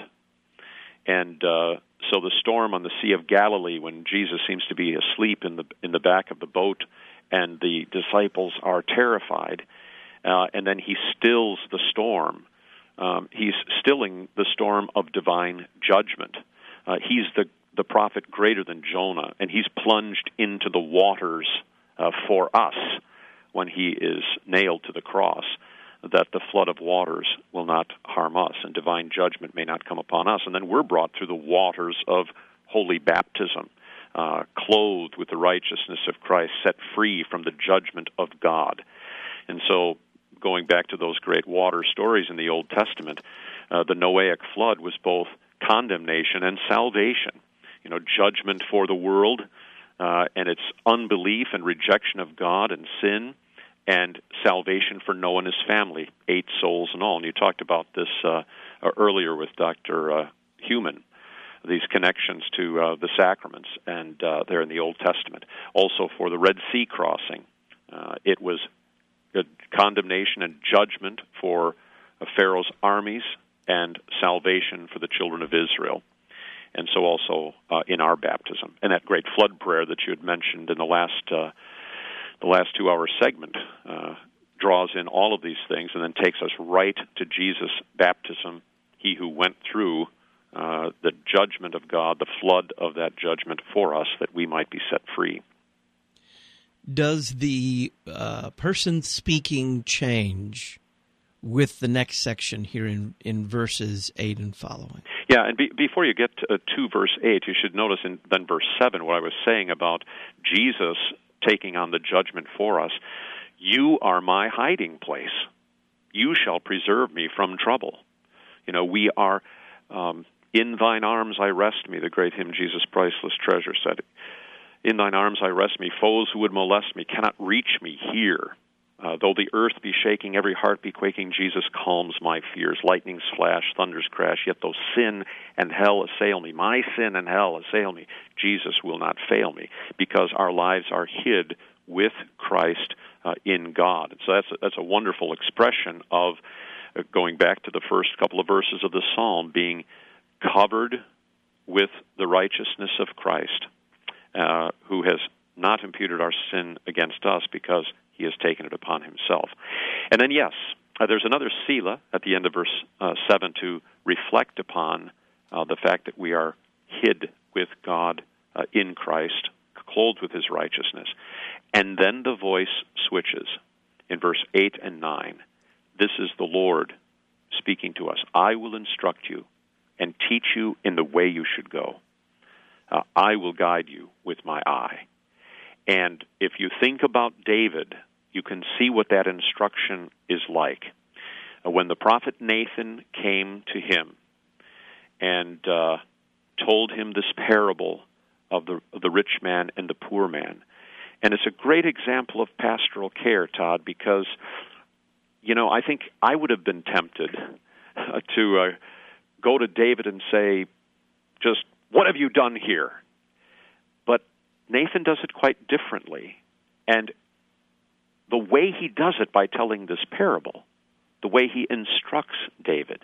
[SPEAKER 3] And uh, so the storm on the Sea of Galilee, when Jesus seems to be asleep in the in the back of the boat, and the disciples are terrified, uh, and then he stills the storm. Um, he's stilling the storm of divine judgment. Uh, he's the, the prophet greater than Jonah, and he's plunged into the waters uh, for us when he is nailed to the cross, that the flood of waters will not harm us, and divine judgment may not come upon us. And then we're brought through the waters of holy baptism, uh, clothed with the righteousness of Christ, set free from the judgment of God. And so going back to those great water stories in the Old Testament, uh, the Noahic flood was both condemnation and salvation. You know, judgment for the world uh, and its unbelief and rejection of God and sin, and salvation for Noah and his family, eight souls in all. And you talked about this uh, earlier with Doctor Uh, Human, these connections to uh, the sacraments, and uh, there in the Old Testament. Also for the Red Sea crossing, uh, it was a condemnation and judgment for uh, Pharaoh's armies and salvation for the children of Israel. And so also uh, in our baptism. And that great flood prayer that you had mentioned in the last uh, the last two-hour segment uh, draws in all of these things and then takes us right to Jesus' baptism, he who went through uh, the judgment of God, the flood of that judgment for us, that we might be set free.
[SPEAKER 2] Does the uh, person speaking change with the next section here in, in verses eight and following?
[SPEAKER 3] Yeah, and be, before you get to, uh, to verse eight, you should notice in then verse seven what I was saying about Jesus taking on the judgment for us. You are my hiding place. You shall preserve me from trouble. You know, we are, um, in thine arms I rest me, the great hymn, Jesus Priceless Treasure said. In thine arms I rest me. Foes who would molest me cannot reach me here. Uh, though the earth be shaking, every heart be quaking, Jesus calms my fears. Lightnings flash, thunders crash, yet though sin and hell assail me, my sin and hell assail me, Jesus will not fail me, because our lives are hid with Christ uh, in God. And so that's a, that's a wonderful expression of, uh, going back to the first couple of verses of the Psalm, being covered with the righteousness of Christ, uh, who has not imputed our sin against us because he has taken it upon himself. And then, yes, uh, there's another Selah at the end of verse uh, seven to reflect upon uh, the fact that we are hid with God uh, in Christ, clothed with his righteousness. And then the voice switches in verse eight and nine. This is the Lord speaking to us. I will instruct you and teach you in the way you should go. Uh, I will guide you with my eye. And if you think about David, you can see what that instruction is like. Uh, when the prophet Nathan came to him and uh, told him this parable of the, of the rich man and the poor man, and it's a great example of pastoral care, Todd, because, you know, I think I would have been tempted uh, to uh, go to David and say, just, what have you done here? But Nathan does it quite differently. And the way he does it by telling this parable, the way he instructs David,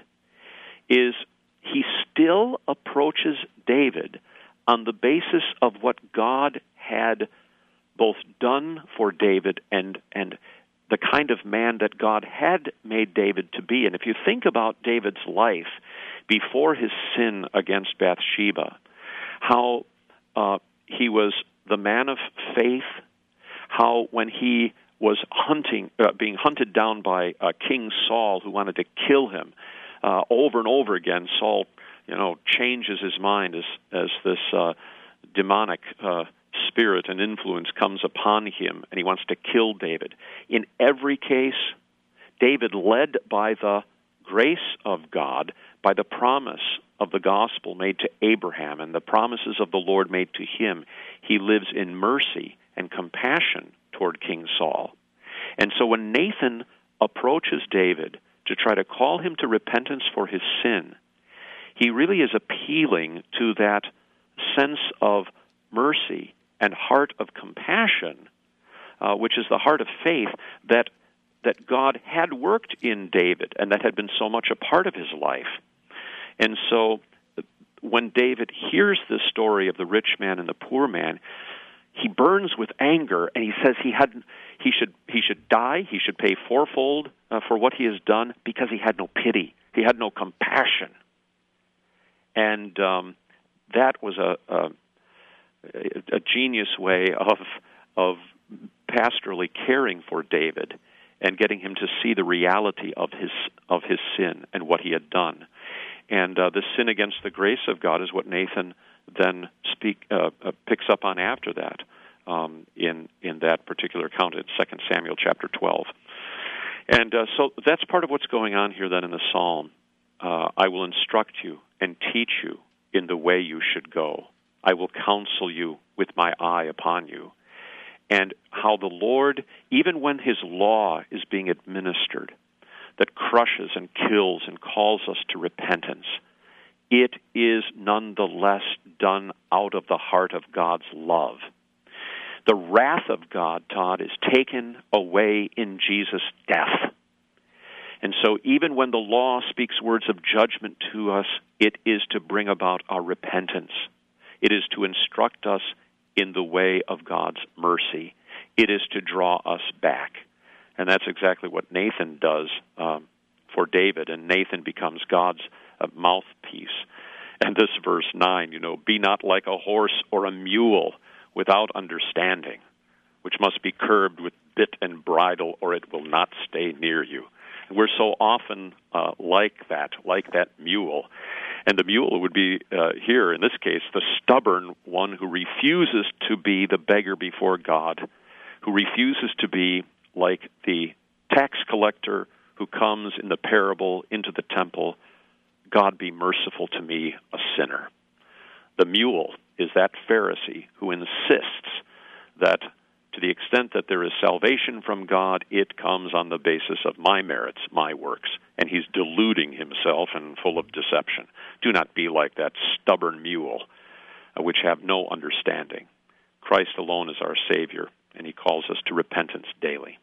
[SPEAKER 3] is he still approaches David on the basis of what God had both done for David and and the kind of man that God had made David to be. And if you think about David's life before his sin against Bathsheba, how uh, he was the man of faith, how when he was hunting, uh, being hunted down by uh, King Saul, who wanted to kill him uh, over and over again, Saul, you know, changes his mind as as this uh, demonic uh, spirit and influence comes upon him, and he wants to kill David. In every case, David, led by the grace of God, by the promise of the gospel made to Abraham and the promises of the Lord made to him, he lives in mercy and compassion toward King Saul. And so when Nathan approaches David to try to call him to repentance for his sin, he really is appealing to that sense of mercy and heart of compassion, uh, which is the heart of faith that that God had worked in David and that had been so much a part of his life. And so when David hears this story of the rich man and the poor man, he burns with anger, and he says he had he should he should die, he should pay fourfold uh, for what he has done, because he had no pity, he had no compassion. And um, that was a, a a genius way of of pastorally caring for David and getting him to see the reality of his of his sin and what he had done. And uh, the sin against the grace of God is what Nathan then speak uh, uh, picks up on after that um, in in that particular account in Second Samuel chapter twelve. And uh, so that's part of what's going on here then in the psalm. Uh, I will instruct you and teach you in the way you should go. I will counsel you with my eye upon you. And how the Lord, even when his law is being administered, that crushes and kills and calls us to repentance, it is nonetheless done out of the heart of God's love. The wrath of God, Todd, is taken away in Jesus' death. And so even when the law speaks words of judgment to us, it is to bring about our repentance. It is to instruct us in the way of God's mercy. It is to draw us back. And that's exactly what Nathan does um, for David, and Nathan becomes God's uh, mouthpiece. And this verse nine, you know, be not like a horse or a mule without understanding, which must be curbed with bit and bridle, or it will not stay near you. And we're so often uh, like that, like that mule. And the mule would be, uh, here in this case, the stubborn one who refuses to be the beggar before God, who refuses to be like the tax collector who comes in the parable into the temple, God be merciful to me, a sinner. The mule is that Pharisee who insists that to the extent that there is salvation from God, it comes on the basis of my merits, my works, and he's deluding himself and full of deception. Do not be like that stubborn mule, uh, which have no understanding. Christ alone is our Savior, and he calls us to repentance daily.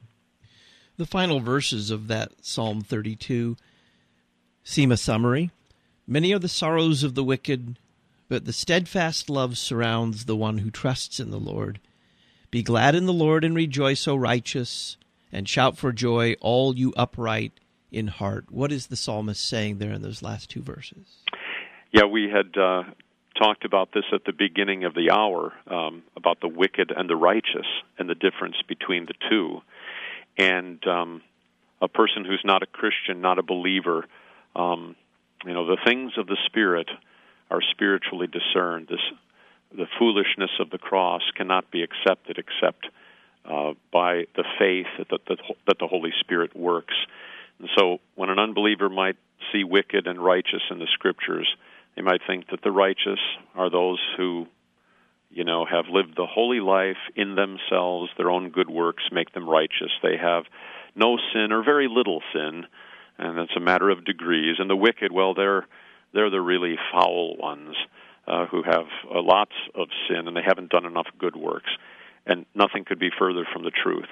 [SPEAKER 2] The final verses of that Psalm thirty-two seem a summary. Many are the sorrows of the wicked, but the steadfast love surrounds the one who trusts in the Lord. Be glad in the Lord and rejoice, O righteous, and shout for joy, all you upright in heart. What is the psalmist saying there in those last two verses?
[SPEAKER 3] Yeah, we had uh, talked about this at the beginning of the hour, um, about the wicked and the righteous and the difference between the two. And um, a person who's not a Christian, not a believer, um, you know, the things of the Spirit are spiritually discerned. This, the foolishness of the cross cannot be accepted except uh, by the faith that the, that, that the Holy Spirit works. And so when an unbeliever might see wicked and righteous in the Scriptures, they might think that the righteous are those who, you know, have lived the holy life in themselves. Their own good works make them righteous. They have no sin or very little sin, and it's a matter of degrees. And the wicked, well, they're they're the really foul ones uh, who have uh, lots of sin, and they haven't done enough good works. And nothing could be further from the truth.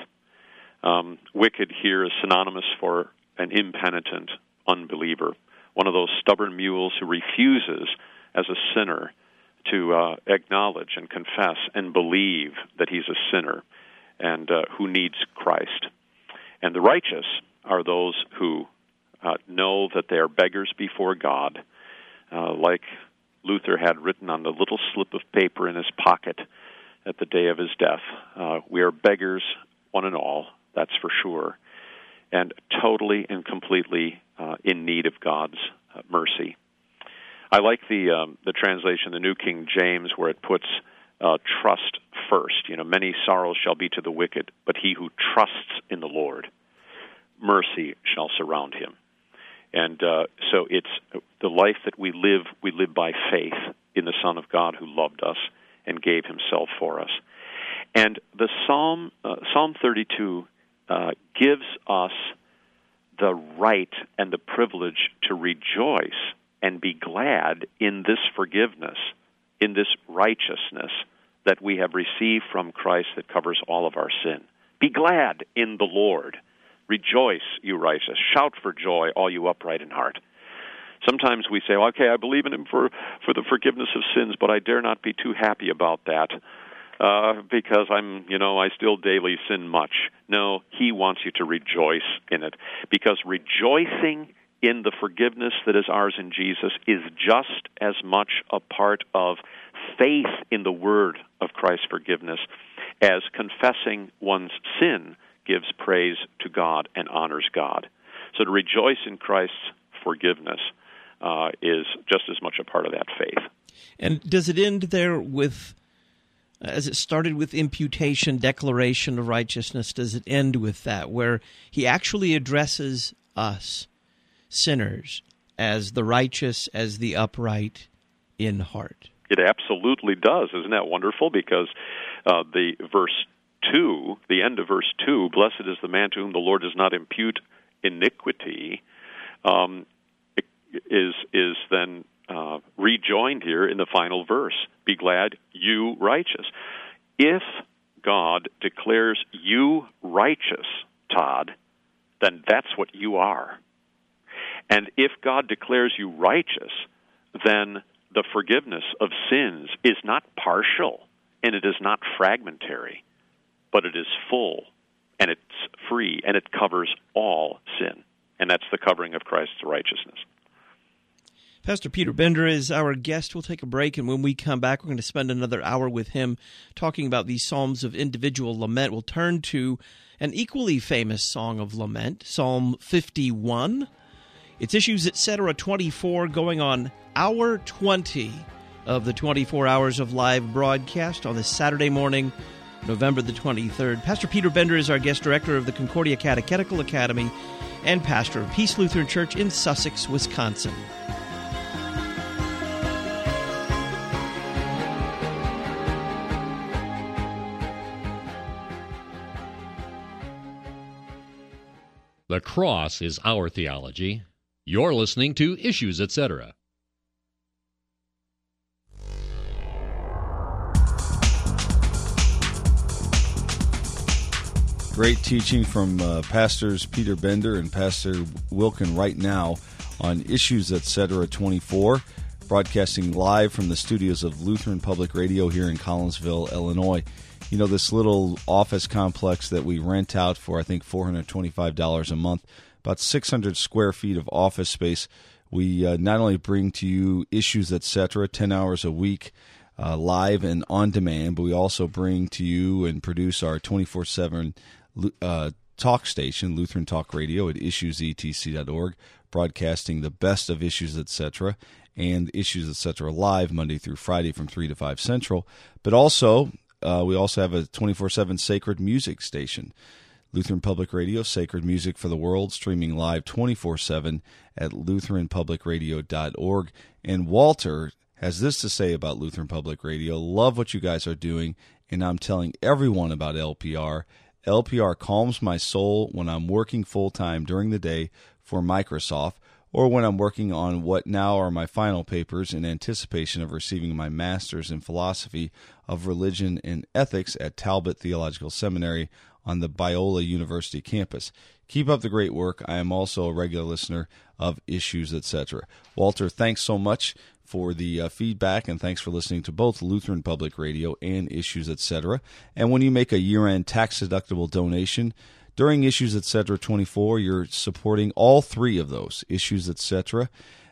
[SPEAKER 3] Um, wicked here is synonymous for an impenitent unbeliever, one of those stubborn mules who refuses as a sinner to uh, acknowledge and confess and believe that he's a sinner and uh, who needs Christ. And the righteous are those who uh, know that they are beggars before God, uh, like Luther had written on the little slip of paper in his pocket at the day of his death. Uh, we are beggars, one and all, that's for sure, and totally and completely uh, in need of God's uh, mercy. I like the um, the translation, the New King James, where it puts uh, trust first. You know, many sorrows shall be to the wicked, but he who trusts in the Lord, mercy shall surround him. And uh, so it's the life that we live, we live by faith in the Son of God who loved us and gave himself for us. And the Psalm, uh, Psalm thirty-two uh, gives us the right and the privilege to rejoice and be glad in this forgiveness, in this righteousness that we have received from Christ that covers all of our sin. Be glad in the Lord. Rejoice, you righteous. Shout for joy, all you upright in heart. Sometimes we say, okay, I believe in him for, for the forgiveness of sins, but I dare not be too happy about that uh, because I'm, you know, I still daily sin much. No, he wants you to rejoice in it, because rejoicing in the forgiveness that is ours in Jesus is just as much a part of faith in the word of Christ's forgiveness as confessing one's sin gives praise to God and honors God. So to rejoice in Christ's forgiveness uh, is just as much a part of that faith.
[SPEAKER 2] And does it end there with As it started with imputation, declaration of righteousness, does it end with that, where he actually addresses us, sinners, as the righteous, as the upright in heart?
[SPEAKER 3] It absolutely does. Isn't that wonderful? Because uh, the verse two, the end of verse two, blessed is the man to whom the Lord does not impute iniquity, um, is is then uh, rejoined here in the final verse. Be glad, you righteous. If God declares you righteous, Todd, then that's what you are. And if God declares you righteous, then the forgiveness of sins is not partial and it is not fragmentary, but it is full and it's free and it covers all sin. And that's the covering of Christ's righteousness.
[SPEAKER 2] Pastor Peter Bender is our guest. We'll take a break, and when we come back, we're going to spend another hour with him talking about these Psalms of individual lament. We'll turn to an equally famous song of lament, Psalm fifty-one. It's Issues Etc. twenty-four, going on hour twenty of the twenty-four hours of live broadcast on this Saturday morning, November the twenty-third. Pastor Peter Bender is our guest director of the Concordia Catechetical Academy and pastor of Peace Lutheran Church in Sussex, Wisconsin.
[SPEAKER 1] The cross is our theology. You're listening to Issues Etc.
[SPEAKER 5] Great teaching from uh, Pastors Peter Bender and Pastor Wilken right now on Issues Etc. twenty-four, broadcasting live from the studios of Lutheran Public Radio here in Collinsville, Illinois. You know, this little office complex that we rent out for, I think, four hundred twenty-five dollars a month, about six hundred square feet of office space. We uh, not only bring to you Issues Etc. ten hours a week, uh, live and on demand, but we also bring to you and produce our twenty-four seven uh, talk station, Lutheran Talk Radio, at issues e t c dot org, broadcasting the best of Issues Etc. and Issues Etc. live Monday through Friday from three to five Central, but also Uh, we also have a twenty-four seven sacred music station, Lutheran Public Radio, sacred music for the world, streaming live twenty-four seven at lutheran public radio dot org. And Walter has this to say about Lutheran Public Radio: love what you guys are doing, and I'm telling everyone about L P R. L P R calms my soul when I'm working full-time during the day for Microsoft, or when I'm working on what now are my final papers in anticipation of receiving my master's in philosophy of religion and ethics at Talbot Theological Seminary on the Biola University campus. Keep up the great work. I am also a regular listener of Issues Etc. Walter, thanks so much for the uh, feedback, and thanks for listening to both Lutheran Public Radio and Issues Etc. And when you make a year-end tax-deductible donation during Issues Etc. twenty-four, you're supporting all three of those, Issues Etc.,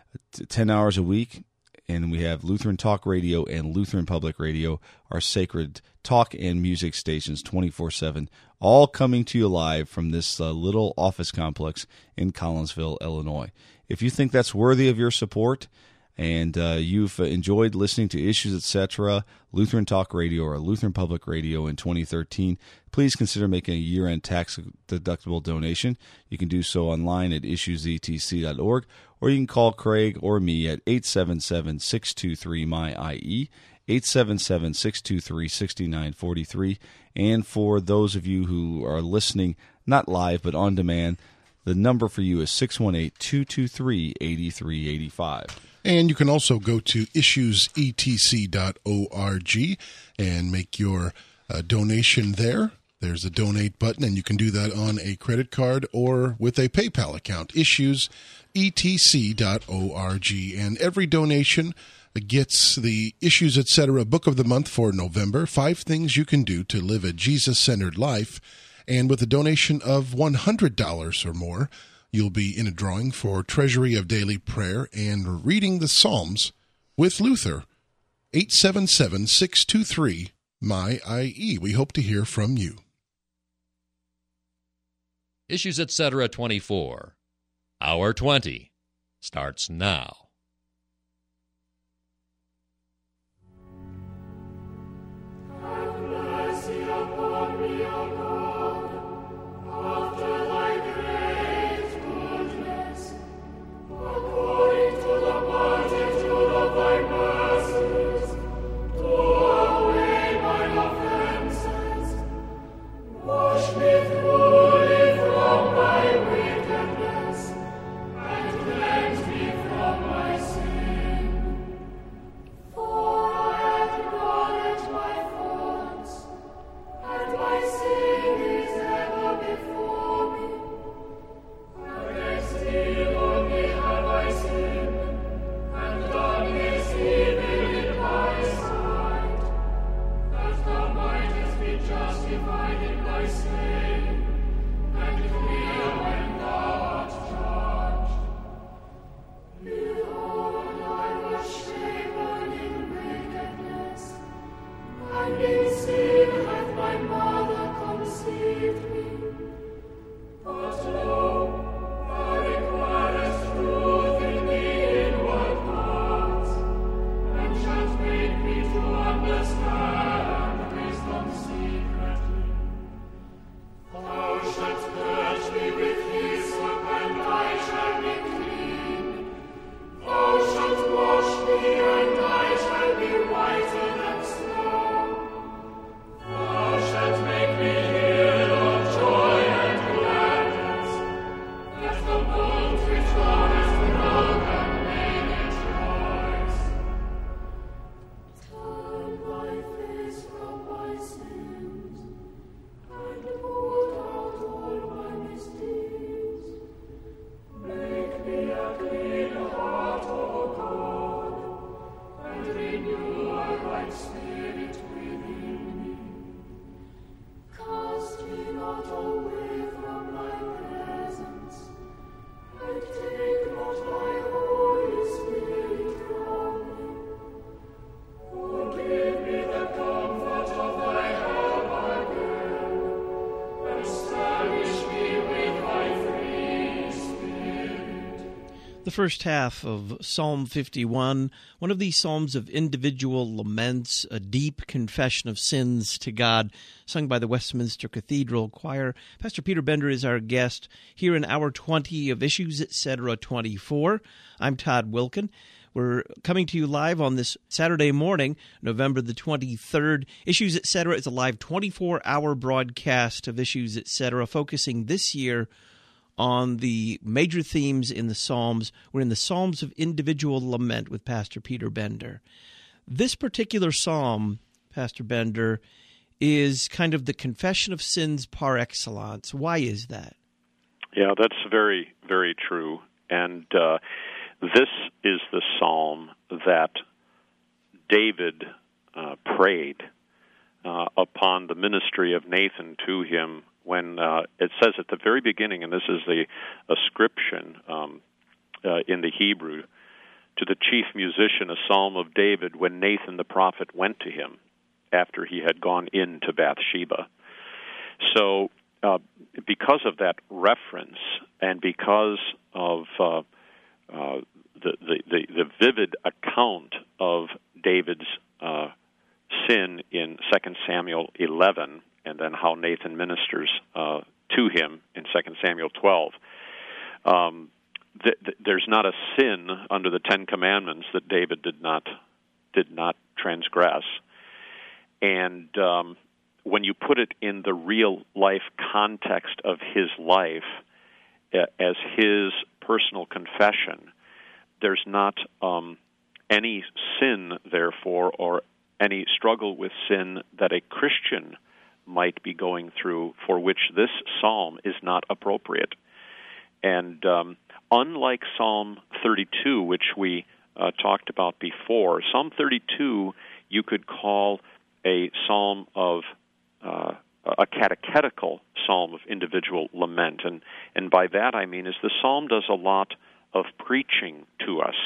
[SPEAKER 5] ten hours a week, and we have Lutheran Talk Radio and Lutheran Public Radio, our sacred talk and music stations twenty-four seven, all coming to you live from this uh, little office complex in Collinsville, Illinois. If you think that's worthy of your support, and uh, you've enjoyed listening to Issues Etc., Lutheran Talk Radio, or Lutheran Public Radio in twenty thirteen, please consider making a year-end tax-deductible donation. You can do so online at issues e t c dot org, or you can call Craig or me at eight seven seven, six two three, M Y I E, eight seven seven, six two three, six nine four three. And for those of you who are listening, not live but on demand, the number for you is six one eight, two two three, eight three eight five.
[SPEAKER 6] And you can also go to issues e t c dot org and make your uh, donation there. There's a donate button, and you can do that on a credit card or with a PayPal account, issues e t c dot org. And every donation gets the Issues Etc. Book of the Month for November, Five Things You Can Do to Live a Jesus-Centered Life. And with a donation of one hundred dollars or more, you'll be in a drawing for Treasury of Daily Prayer and Reading the Psalms with Luther. eight seven seven, six two three, M Y I E. We hope to hear from you.
[SPEAKER 1] Issues Etc. twenty-four, Hour twenty, starts now.
[SPEAKER 2] The first half of Psalm fifty-one, one of these psalms of individual laments, a deep confession of sins to God, sung by the Westminster Cathedral Choir. Pastor Peter Bender is our guest here in Hour twenty of Issues Etc. twenty-four. I'm Todd Wilkin. We're coming to you live on this Saturday morning, November the twenty-third. Issues Etc. is a live twenty-four hour broadcast of Issues Etc., focusing this year on the major themes in the Psalms. We're in the Psalms of Individual Lament with Pastor Peter Bender. This particular psalm, Pastor Bender, is kind of the confession of sins par excellence. Why is that?
[SPEAKER 3] Yeah, that's very, very true. And uh, this is the psalm that David uh, prayed uh, upon the ministry of Nathan to him when uh, it says at the very beginning, and this is the ascription um, uh, in the Hebrew, to the chief musician, a psalm of David, when Nathan the prophet went to him after he had gone into Bathsheba. So uh, because of that reference and because of uh, uh, the, the, the, the vivid account of David's uh, sin in Second Samuel eleven, and then how Nathan ministers uh, to him in Second Samuel twelve. Um, th- th- there's not a sin under the Ten Commandments that David did not did not transgress. And um, when you put it in the real life context of his life uh, as his personal confession, there's not um, any sin, therefore, or any struggle with sin that a Christian might be going through, for which this psalm is not appropriate. And um, unlike Psalm thirty-two, which we uh, talked about before, Psalm thirty-two you could call a psalm of uh, a catechetical psalm of individual lament. And, and by that I mean is the psalm does a lot of preaching to us,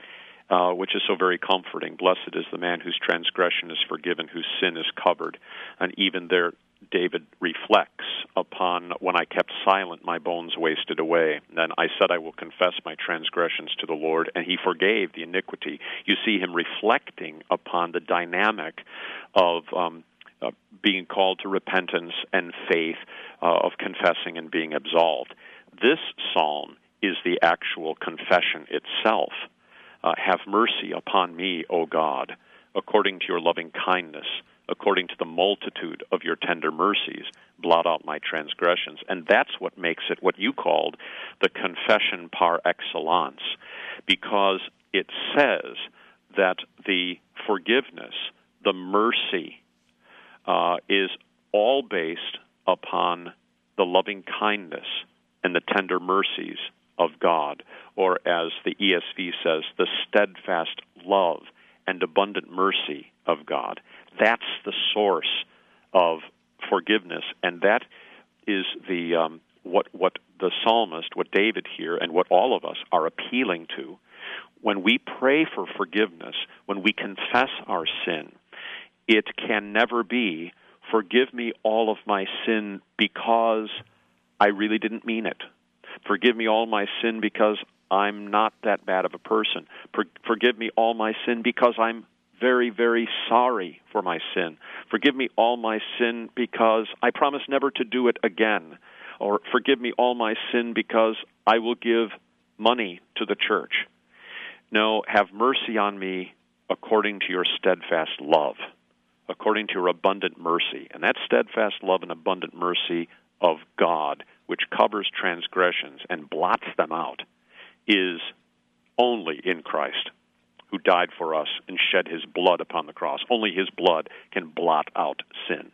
[SPEAKER 3] Uh, which is so very comforting. Blessed is the man whose transgression is forgiven, whose sin is covered. And even there, David reflects upon, when I kept silent, my bones wasted away. Then I said, I will confess my transgressions to the Lord, and he forgave the iniquity. You see him reflecting upon the dynamic of um, uh, being called to repentance and faith, uh, of confessing and being absolved. This psalm is the actual confession itself. Uh, have mercy upon me, O God, according to your loving kindness, according to the multitude of your tender mercies, blot out my transgressions. And that's what makes it what you called the confession par excellence, because it says that the forgiveness, the mercy, uh, is all based upon the loving kindness and the tender mercies of God, or as the E S V says, the steadfast love and abundant mercy of God. That's the source of forgiveness, and that is the um, what what the psalmist, what David here, and what all of us are appealing to. When we pray for forgiveness, when we confess our sin, it can never be, forgive me all of my sin because I really didn't mean it. Forgive me all my sin because I'm not that bad of a person. For, forgive me all my sin because I'm very, very sorry for my sin. Forgive me all my sin because I promise never to do it again. Or forgive me all my sin because I will give money to the church. No, have mercy on me according to your steadfast love, according to your abundant mercy. And that steadfast love and abundant mercy of God, which covers transgressions and blots them out, is only in Christ, who died for us and shed his blood upon the cross. Only his blood can blot out sin.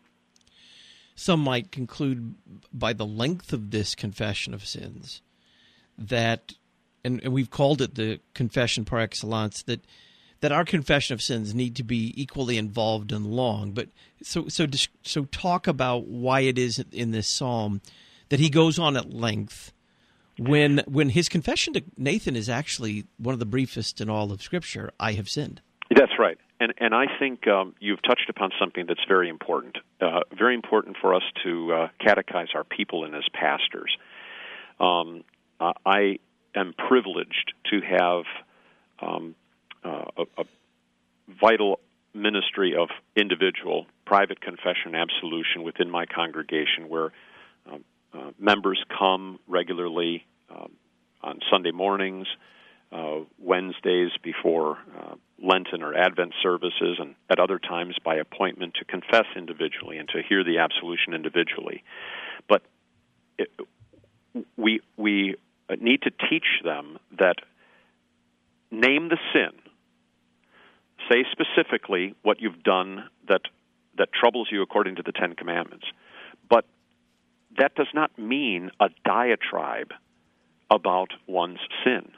[SPEAKER 2] Some might conclude by the length of this confession of sins that, and we've called it the confession par excellence, that that our confession of sins need to be equally involved and long. But so so so talk about why it is in this psalm that he goes on at length when when his confession to Nathan is actually one of the briefest in all of Scripture. I have sinned.
[SPEAKER 3] That's right. And and I think um, you've touched upon something that's very important, uh, very important for us to uh, catechize our people and as pastors. Um, uh, I am privileged to have um, uh, a, a vital ministry of individual private confession absolution within my congregation, where um, uh, members come regularly um, on Sunday mornings, uh, Wednesdays before uh, Lenten or Advent services, and at other times by appointment to confess individually and to hear the absolution individually. But it, we we need to teach them that name the sin. Say specifically what you've done that that troubles you according to the Ten Commandments. But that does not mean a diatribe about one's sin.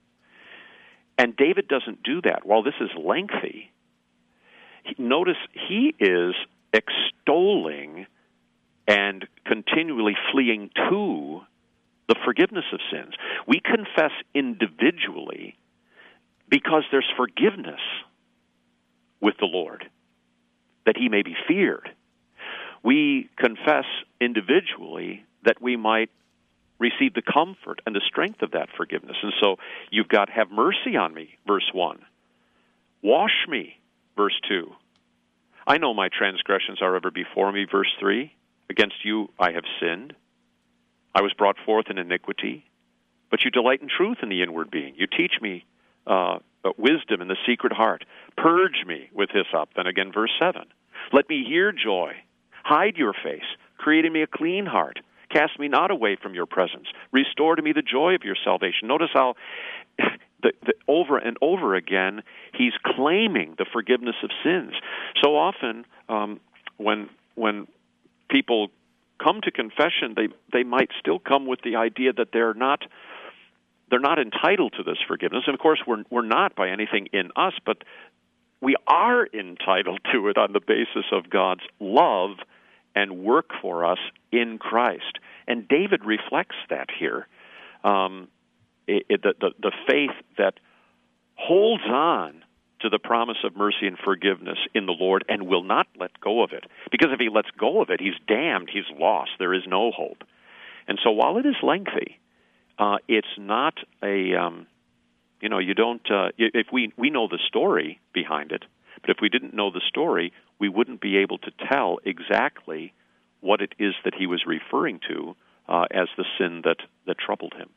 [SPEAKER 3] And David doesn't do that. While this is lengthy, notice he is extolling and continually fleeing to the forgiveness of sins. We confess individually because there's forgiveness with the Lord, that he may be feared. We confess individually that we might receive the comfort and the strength of that forgiveness. And so you've got, have mercy on me, verse one. Wash me, verse two. I know my transgressions are ever before me, verse three. Against you I have sinned. I was brought forth in iniquity, but you delight in truth in the inward being. You teach me uh, wisdom in the secret heart. Purge me with hyssop. Then again, verse seven. Let me hear joy. Hide your face. Create in me a clean heart. Cast me not away from your presence. Restore to me the joy of your salvation. Notice how the, the, over and over again he's claiming the forgiveness of sins. So often um, when when people come to confession, they they might still come with the idea that they're not they're not entitled to this forgiveness. And of course, we're we're not by anything in us, but we are entitled to it on the basis of God's love and work for us in Christ. And David reflects that here. Um, it, it, the, the, the faith that holds on to the promise of mercy and forgiveness in the Lord and will not let go of it. Because if he lets go of it, he's damned, he's lost, there is no hope. And so while it is lengthy, uh, it's not a, um, you know, you don't, uh, if we, we know the story behind it, but if we didn't know the story, we wouldn't be able to tell exactly what it is that he was referring to uh, as the sin that, that troubled him.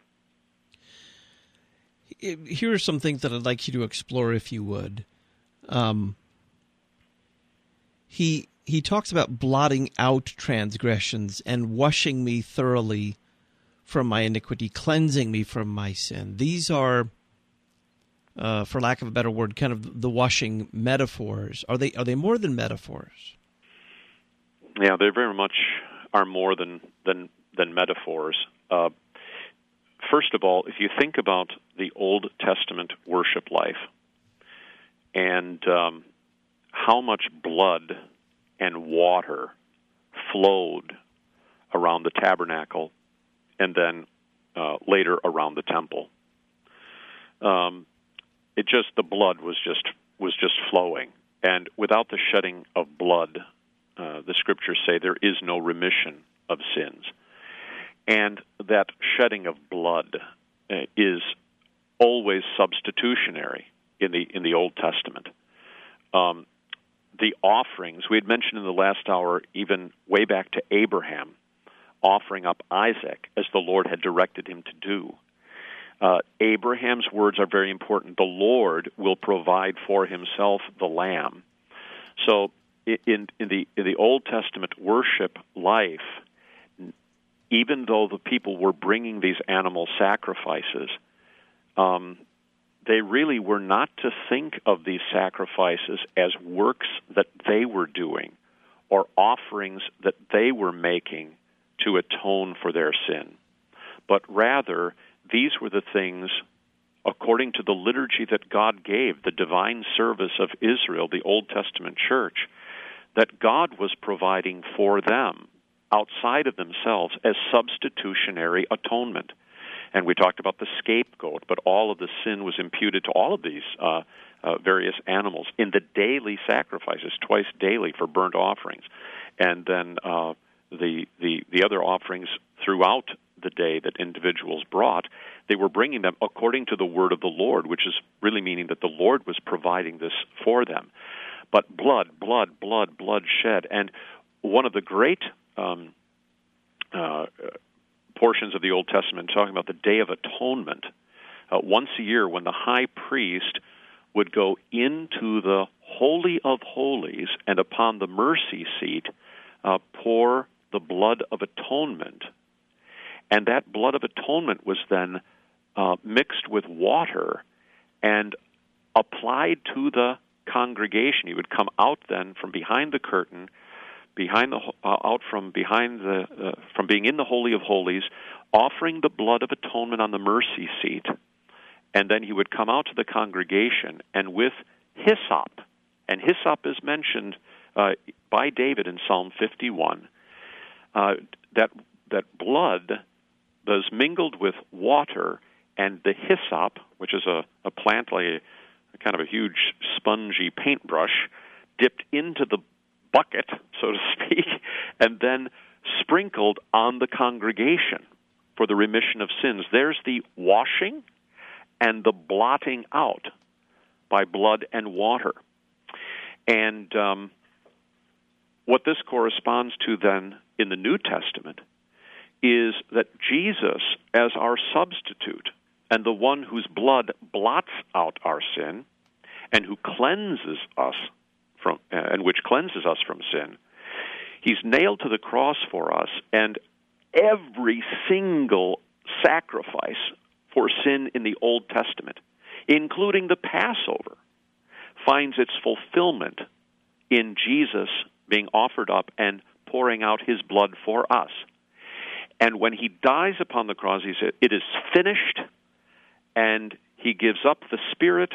[SPEAKER 2] Here are some things that I'd like you to explore, if you would. Um, he he talks about blotting out transgressions and washing me thoroughly from my iniquity, cleansing me from my sin. These are, uh, for lack of a better word, kind of the washing metaphors. Are they are they more than metaphors?
[SPEAKER 3] Yeah, they very much are more than than than metaphors. Uh, first of all, if you think about the Old Testament worship life and um, how much blood and water flowed around the tabernacle and then uh, later around the temple, um, it just the blood was just was just flowing, and without the shedding of blood, Uh, the scriptures say there is no remission of sins. And that shedding of blood uh, is always substitutionary in the in the Old Testament. Um, the offerings, we had mentioned in the last hour, even way back to Abraham, offering up Isaac as the Lord had directed him to do. Uh, Abraham's words are very important. The Lord will provide for himself the lamb. So In, in the in the Old Testament worship life, even though the people were bringing these animal sacrifices, um, they really were not to think of these sacrifices as works that they were doing or offerings that they were making to atone for their sin. But rather, these were the things, according to the liturgy that God gave, the divine service of Israel, the Old Testament church, that God was providing for them outside of themselves as substitutionary atonement. And we talked about the scapegoat, but all of the sin was imputed to all of these uh, uh, various animals in the daily sacrifices, twice daily for burnt offerings. And then uh, the, the, the other offerings throughout the day that individuals brought, they were bringing them according to the word of the Lord, which is really meaning that the Lord was providing this for them. But blood, blood, blood, blood shed. And one of the great um, uh, portions of the Old Testament talking about the Day of Atonement, uh, once a year when the high priest would go into the Holy of Holies and upon the mercy seat uh, pour the blood of atonement. And that blood of atonement was then uh, mixed with water and applied to the congregation. He would come out then from behind the curtain, behind the uh, out from behind the uh, from being in the Holy of Holies, offering the blood of atonement on the mercy seat, and then he would come out to the congregation and with hyssop, and hyssop is mentioned uh, by David in Psalm fifty-one. Uh, that that blood was mingled with water, and the hyssop, which is a, a plant like a, a kind of a huge spongy paintbrush, dipped into the bucket, so to speak, and then sprinkled on the congregation for the remission of sins. There's the washing and the blotting out by blood and water. And um, what this corresponds to then in the New Testament is that Jesus, as our substitute and the one whose blood blots out our sin and who cleanses us from, uh, and which cleanses us from sin, he's nailed to the cross for us, and every single sacrifice for sin in the Old Testament, including the Passover, finds its fulfillment in Jesus being offered up and pouring out his blood for us. And when he dies upon the cross, he said, "It is finished," and he gives up the Spirit.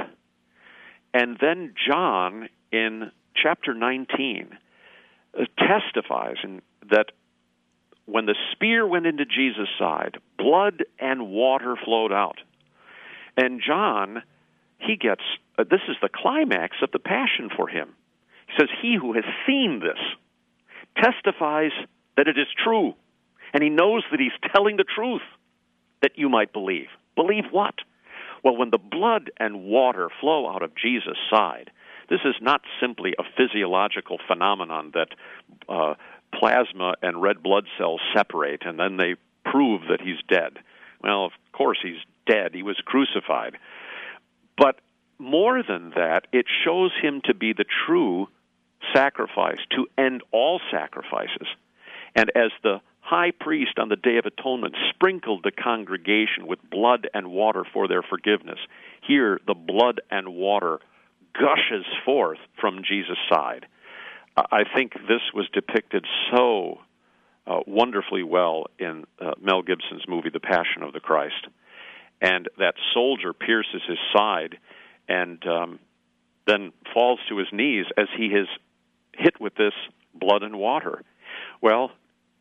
[SPEAKER 3] And then John, in chapter nineteen, uh, testifies in, that when the spear went into Jesus' side, blood and water flowed out. And John, he gets, uh, this is the climax of the passion for him. He says, "He who has seen this testifies that it is true, and he knows that he's telling the truth, that you might believe." Believe what? Well, when the blood and water flow out of Jesus' side, this is not simply a physiological phenomenon that uh, plasma and red blood cells separate and then they prove that he's dead. Well, of course he's dead. He was crucified. But more than that, it shows him to be the true sacrifice, to end all sacrifices. And as the high priest on the Day of Atonement sprinkled the congregation with blood and water for their forgiveness, here the blood and water gushes forth from Jesus' side. I think this was depicted so uh, wonderfully well in uh, Mel Gibson's movie, The Passion of the Christ. And that soldier pierces his side and um, then falls to his knees as he is hit with this blood and water. Well,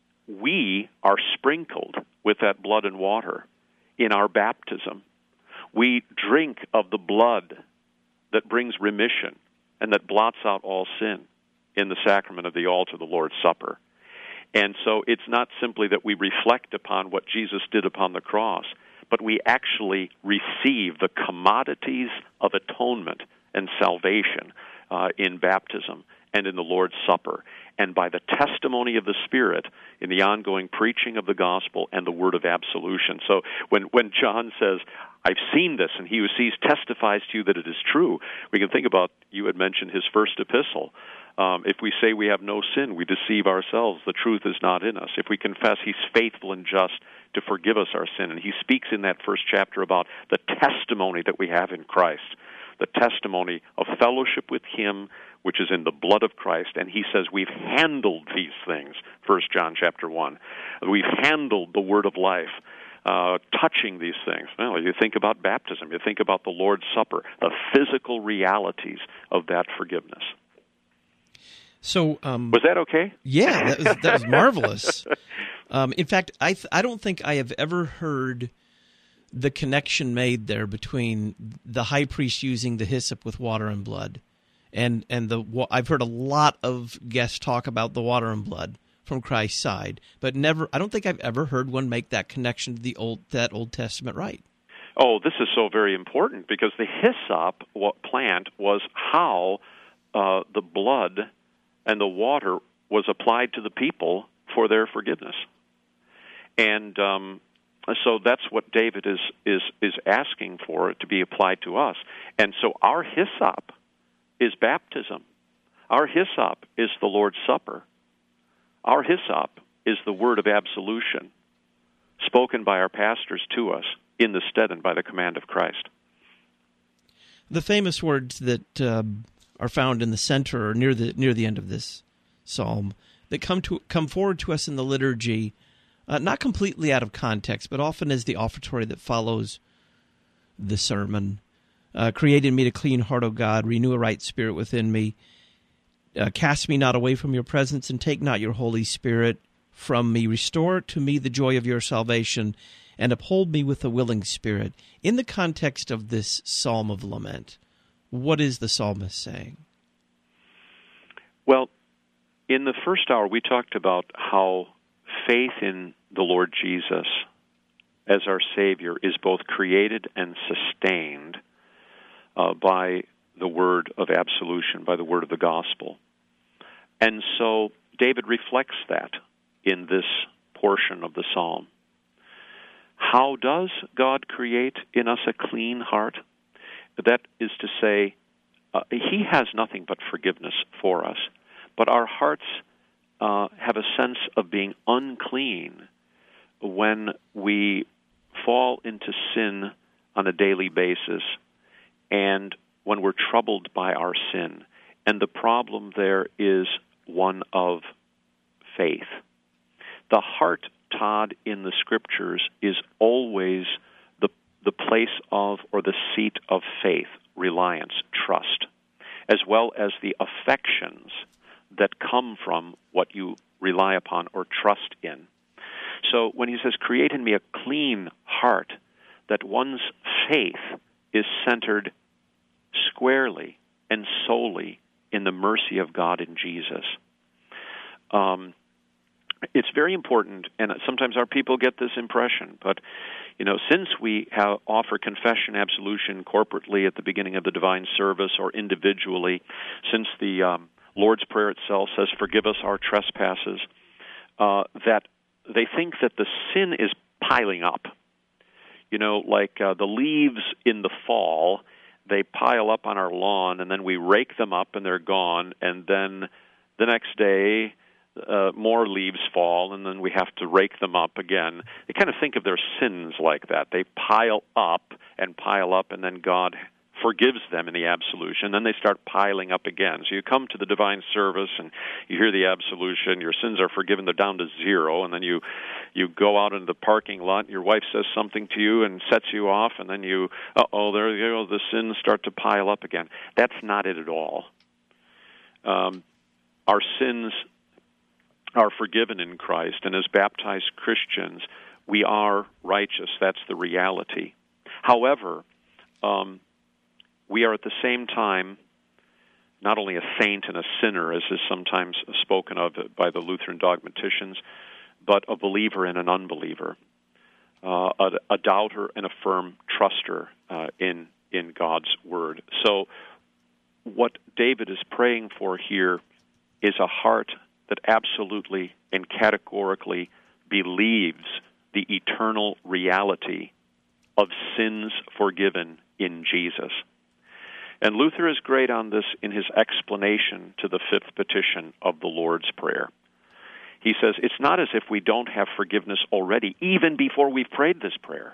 [SPEAKER 3] we are sprinkled with that blood and water in our baptism. We drink of the blood that brings remission and that blots out all sin in the sacrament of the altar, the Lord's Supper. And so it's not simply that we reflect upon what Jesus did upon the cross, but we actually receive the commodities of atonement and salvation uh, in baptism and in the Lord's Supper, and by the testimony of the Spirit in the ongoing preaching of the gospel and the word of absolution. So when, when John says, "I've seen this," and he who sees testifies to you that it is true, we can think about, you had mentioned his first epistle. Um, if we say we have no sin, we deceive ourselves. The truth is not in us. If we confess, he's faithful and just to forgive us our sin. And he speaks in that first chapter about the testimony that we have in Christ, the testimony of fellowship with him, which is in the blood of Christ. And he says we've handled these things, First John chapter one. We've handled the word of life, uh, touching these things. Well, you think about baptism, you think about the Lord's Supper, the physical realities of that forgiveness.
[SPEAKER 2] So, um,
[SPEAKER 3] was that okay?
[SPEAKER 2] Yeah, that was, that was marvelous. Um, in fact, I th- I don't think I have ever heard the connection made there between the high priest using the hyssop with water and blood, and and the I've heard a lot of guests talk about the water and blood from Christ's side, but never. I don't think I've ever heard one make that connection to the old that Old Testament rite.
[SPEAKER 3] Oh, this is so very important because the hyssop plant was how uh, the blood and the water was applied to the people for their forgiveness, and um, so that's what David is is is asking for to be applied to us. And so our hyssop is baptism. Our hyssop is the Lord's Supper. Our hyssop is the word of absolution spoken by our pastors to us in the stead and by the command of Christ.
[SPEAKER 2] The famous words that uh, are found in the center or near the near the end of this psalm that come to come forward to us in the liturgy, uh, not completely out of context, but often as the offertory that follows the sermon. Uh, Create in me a clean heart, O God, renew a right spirit within me. Uh, cast me not away from your presence, and take not your Holy Spirit from me. Restore to me the joy of your salvation, and uphold me with a willing spirit. In the context of this psalm of lament, what is the psalmist saying?
[SPEAKER 3] Well, in the first hour, we talked about how faith in the Lord Jesus as our Savior is both created and sustained uh, by the word of absolution, by the word of the gospel. And so David reflects that in this portion of the psalm. How does God create in us a clean heart? That is to say, uh, He has nothing but forgiveness for us, but our hearts uh, have a sense of being unclean when we fall into sin on a daily basis and when we're troubled by our sin. And the problem there is one of faith. The heart, Todd, in the Scriptures is always the the place of or the seat of faith, reliance, trust, as well as the affections that come from what you rely upon or trust in. So when he says, create in me a clean heart, that one's faith is centered squarely and solely in the mercy of God in Jesus. Um, it's very important, and sometimes our people get this impression, but, you know, since we have, offer confession, absolution corporately at the beginning of the divine service or individually, since the um, Lord's Prayer itself says, forgive us our trespasses, uh, that they think that the sin is piling up. You know, like uh, the leaves in the fall, they pile up on our lawn, and then we rake them up, and they're gone, and then the next day, uh, more leaves fall, and then we have to rake them up again. They kind of think of their sins like that. They pile up and pile up, and then God forgives them in the absolution. Then they start piling up again. So you come to the divine service, and you hear the absolution. Your sins are forgiven. They're down to zero. And then you you go out into the parking lot. And your wife says something to you and sets you off, and then you, uh-oh, there you go, the sins start to pile up again. That's not it at all. Um, our sins are forgiven in Christ, and as baptized Christians, we are righteous. That's the reality. However, um, we are at the same time not only a saint and a sinner, as is sometimes spoken of by the Lutheran dogmaticians, but a believer and an unbeliever, uh, a, a doubter and a firm truster uh, in in God's Word. So what David is praying for here is a heart that absolutely and categorically believes the eternal reality of sins forgiven in Jesus. And Luther is great on this in his explanation to the fifth petition of the Lord's Prayer. He says, it's not as if we don't have forgiveness already, even before we've prayed this prayer.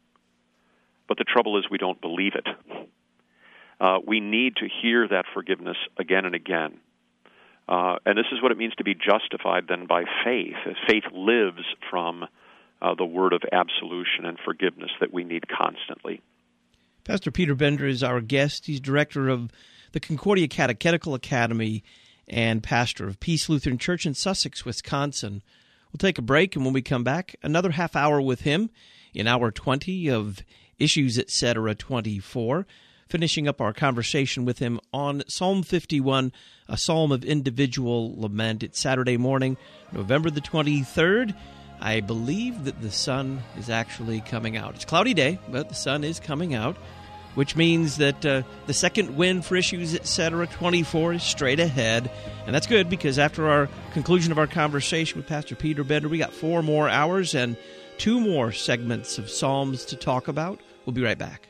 [SPEAKER 3] But the trouble is we don't believe it. Uh, we need to hear that forgiveness again and again. Uh, and this is what it means to be justified then by faith. Faith lives from uh, the word of absolution and forgiveness that we need constantly.
[SPEAKER 2] Pastor Peter Bender is our guest. He's director of the Concordia Catechetical Academy and pastor of Peace Lutheran Church in Sussex, Wisconsin. We'll take a break, and when we come back, another half hour with him in hour twenty of Issues Etc. twenty-four. finishing up our conversation with him on Psalm fifty-one, a psalm of individual lament. It's Saturday morning, November the twenty-third. I believe that the sun is actually coming out. It's a cloudy day, but the sun is coming out, which means that uh, the second wind for Issues, et cetera, twenty-four is straight ahead. And that's good, because after our conclusion of our conversation with Pastor Peter Bender, we got four more hours and two more segments of Psalms to talk about. We'll be right back.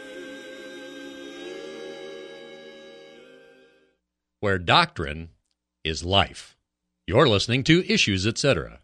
[SPEAKER 1] Where doctrine is life. You're listening to Issues, et cetera.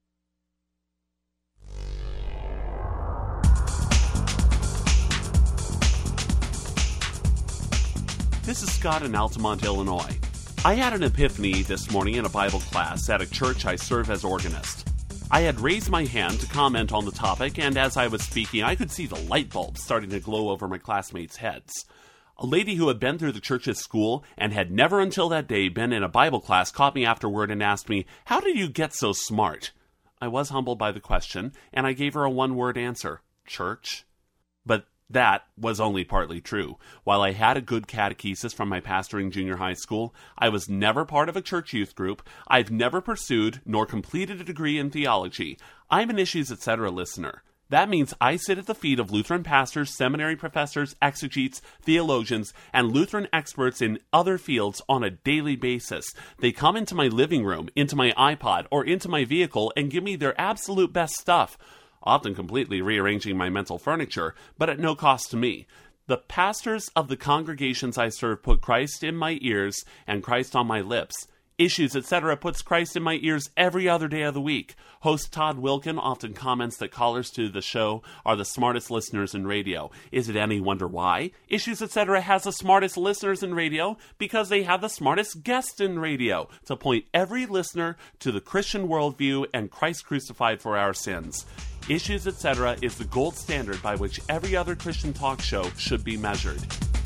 [SPEAKER 7] This is Scott in Altamont, Illinois. I had an epiphany this morning in a Bible class at a church I serve as organist. I had raised my hand to comment on the topic, and as I was speaking, I could see the light bulbs starting to glow over my classmates' heads. A lady who had been through the church's school and had never until that day been in a Bible class caught me afterward and asked me, "How did you get so smart?" I was humbled by the question, and I gave her a one-word answer: church. But that was only partly true. While I had a good catechesis from my pastoring junior high school, I was never part of a church youth group. I've never pursued nor completed a degree in theology. I'm an Issues, et cetera listener. That means I sit at the feet of Lutheran pastors, seminary professors, exegetes, theologians, and Lutheran experts in other fields on a daily basis. They come into my living room, into my iPod, or into my vehicle and give me their absolute best stuff, often completely rearranging my mental furniture, but at no cost to me. The pastors of the congregations I serve put Christ in my ears and Christ on my lips. Issues, et cetera puts Christ in my ears every other day of the week. Host Todd Wilkin often comments that callers to the show are the smartest listeners in radio. Is it any wonder why? Issues, et cetera has the smartest listeners in radio because they have the smartest guests in radio to point every listener to the Christian worldview and Christ crucified for our sins. Issues, et cetera is the gold standard by which every other Christian talk show should be measured.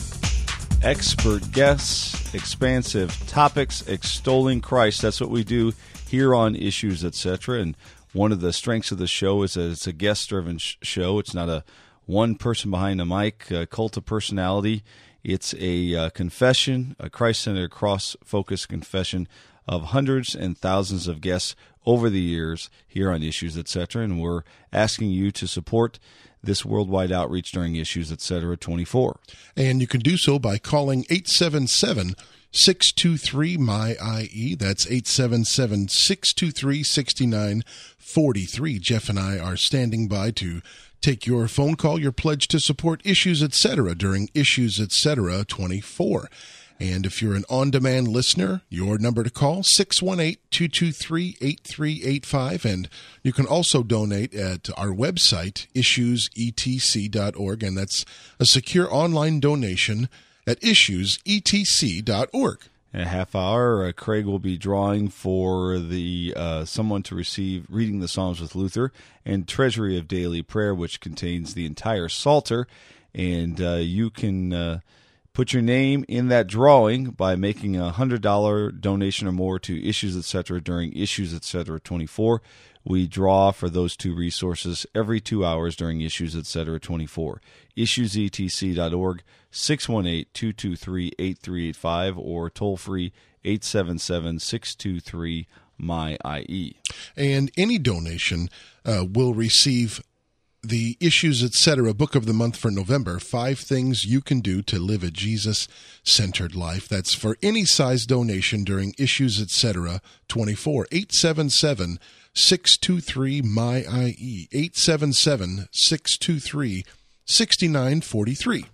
[SPEAKER 5] Expert guests, expansive topics, extolling Christ. That's what we do here on Issues, et cetera. And one of the strengths of the show is that it's a guest-driven sh- show. It's not a one person behind the mic, a cult of personality. It's a uh, confession, a Christ-centered, cross-focused confession of hundreds and thousands of guests over the years here on Issues, et cetera. And we're asking you to support this worldwide outreach during Issues, et cetera, twenty-four.
[SPEAKER 6] And you can do so by calling eight seven seven, six two three, M Y I E. That's eight seven seven, six two three, six nine four three. Jeff and I are standing by to take your phone call, your pledge to support Issues, et cetera during Issues, et cetera, twenty-four. And if you're an on-demand listener, your number to call, six one eight, two two three, eight three eight five. And you can also donate at our website, issues e t c dot org. And that's a secure online donation at issues e t c dot org.
[SPEAKER 5] In a half hour, uh, Craig will be drawing for the uh, someone to receive Reading the Psalms with Luther and Treasury of Daily Prayer, which contains the entire Psalter. And uh, you can Uh, put your name in that drawing by making a one hundred dollars donation or more to Issues, et cetera during Issues, et cetera twenty-four. We draw for those two resources every two hours during Issues, et cetera twenty-four. issues e t c dot org, six one eight, two two three, eight three eight five, or toll free eight seven seven, six two three, M Y I E.
[SPEAKER 6] And any donation uh, will receive the Issues, et cetera Book of the Month for November, Five Things You Can Do to Live a Jesus-Centered Life. That's for any size donation during Issues, et cetera twenty-four. eight seven seven, six two three, M Y I E. eight seven seven, six two three, six nine four three.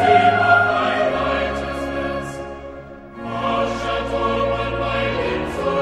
[SPEAKER 8] Sing of thy righteousness.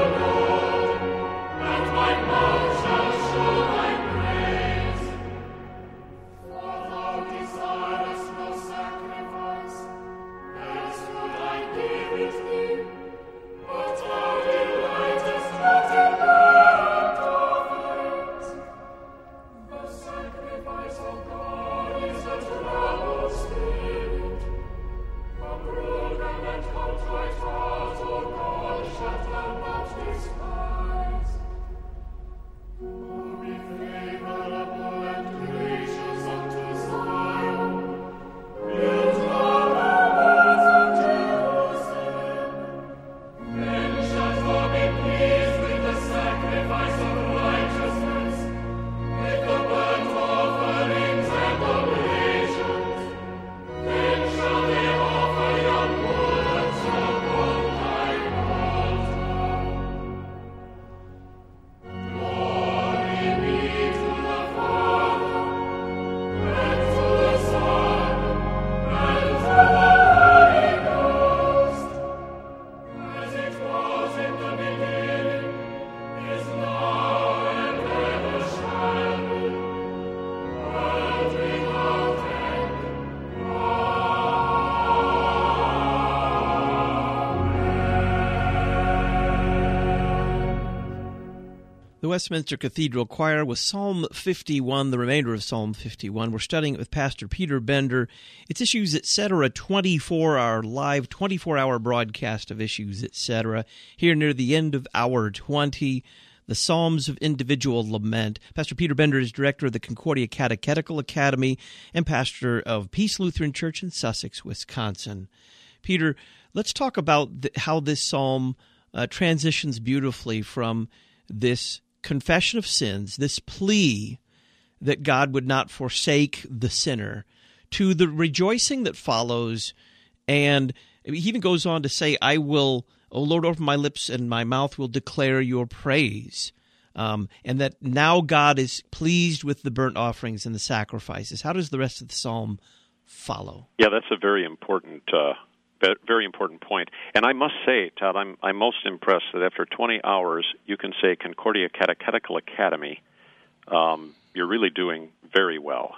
[SPEAKER 2] The Westminster Cathedral Choir with Psalm fifty-one, the remainder of Psalm fifty-one. We're studying it with Pastor Peter Bender. It's Issues Etc., twenty-four hour live, twenty-four hour broadcast of Issues Etc. Here near the end of hour twenty, the Psalms of Individual Lament. Pastor Peter Bender is director of the Concordia Catechetical Academy and pastor of Peace Lutheran Church in Sussex, Wisconsin. Peter, let's talk about the, how this psalm uh, transitions beautifully from this confession of sins, this plea that God would not forsake the sinner, to the rejoicing that follows. And he even goes on to say, I will, O Lord, open my lips and my mouth will declare your praise. Um, and that now God is pleased with the burnt offerings and the sacrifices. How does the rest of the psalm follow?
[SPEAKER 3] Yeah, that's a very important uh Very important point. And I must say, Todd, I'm I'm most impressed that after twenty hours, you can say Concordia Catechetical Academy. Um, you're really doing very well.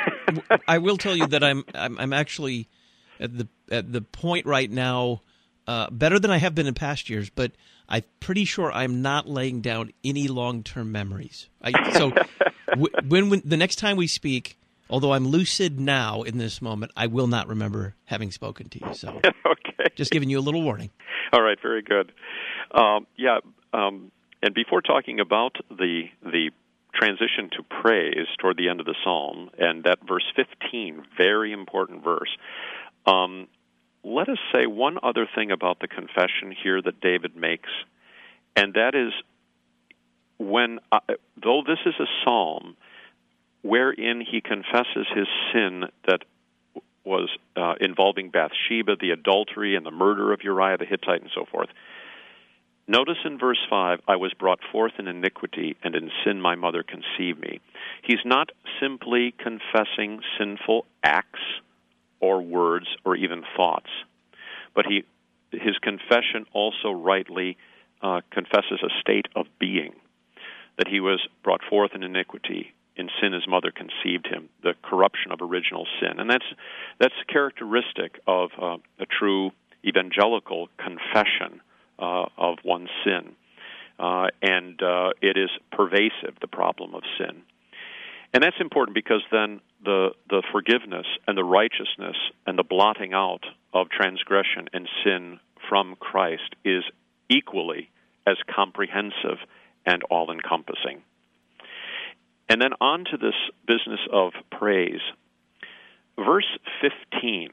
[SPEAKER 2] I will tell you that I'm I'm, I'm actually at the at the point right now, uh, better than I have been in past years, but I'm pretty sure I'm not laying down any long-term memories. I, so w- when, when the next time we speak, although I'm lucid now in this moment, I will not remember having spoken to you. So,
[SPEAKER 3] okay,
[SPEAKER 2] just giving you a little warning.
[SPEAKER 3] All right, very good. Um, yeah, um, and before talking about the the transition to praise toward the end of the psalm, and that verse fifteen, very important verse. Um, let us say one other thing about the confession here that David makes, and that is when, uh, though this is a psalm wherein he confesses his sin that was uh, involving Bathsheba, the adultery, and the murder of Uriah the Hittite, and so forth. Notice in verse five, I was brought forth in iniquity, and in sin my mother conceived me. He's not simply confessing sinful acts or words or even thoughts, but he his confession also rightly uh, confesses a state of being, that he was brought forth in iniquity. In sin his mother conceived him, the corruption of original sin. And that's that's characteristic of uh, a true evangelical confession uh, of one's sin. Uh, and uh, it is pervasive, the problem of sin. And that's important because then the, the forgiveness and the righteousness and the blotting out of transgression and sin from Christ is equally as comprehensive and all-encompassing. And then on to this business of praise. Verse fifteen,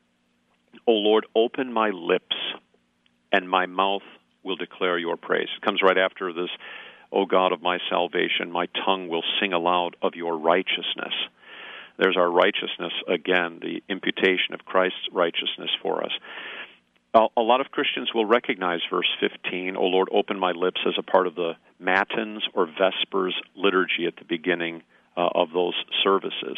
[SPEAKER 3] O Lord, open my lips, and my mouth will declare your praise. It comes right after this, O God of my salvation, my tongue will sing aloud of your righteousness. There's our righteousness again, the imputation of Christ's righteousness for us. A lot of Christians will recognize verse fifteen, O Lord, open my lips, as a part of the Matins or Vespers liturgy at the beginning uh, of those services.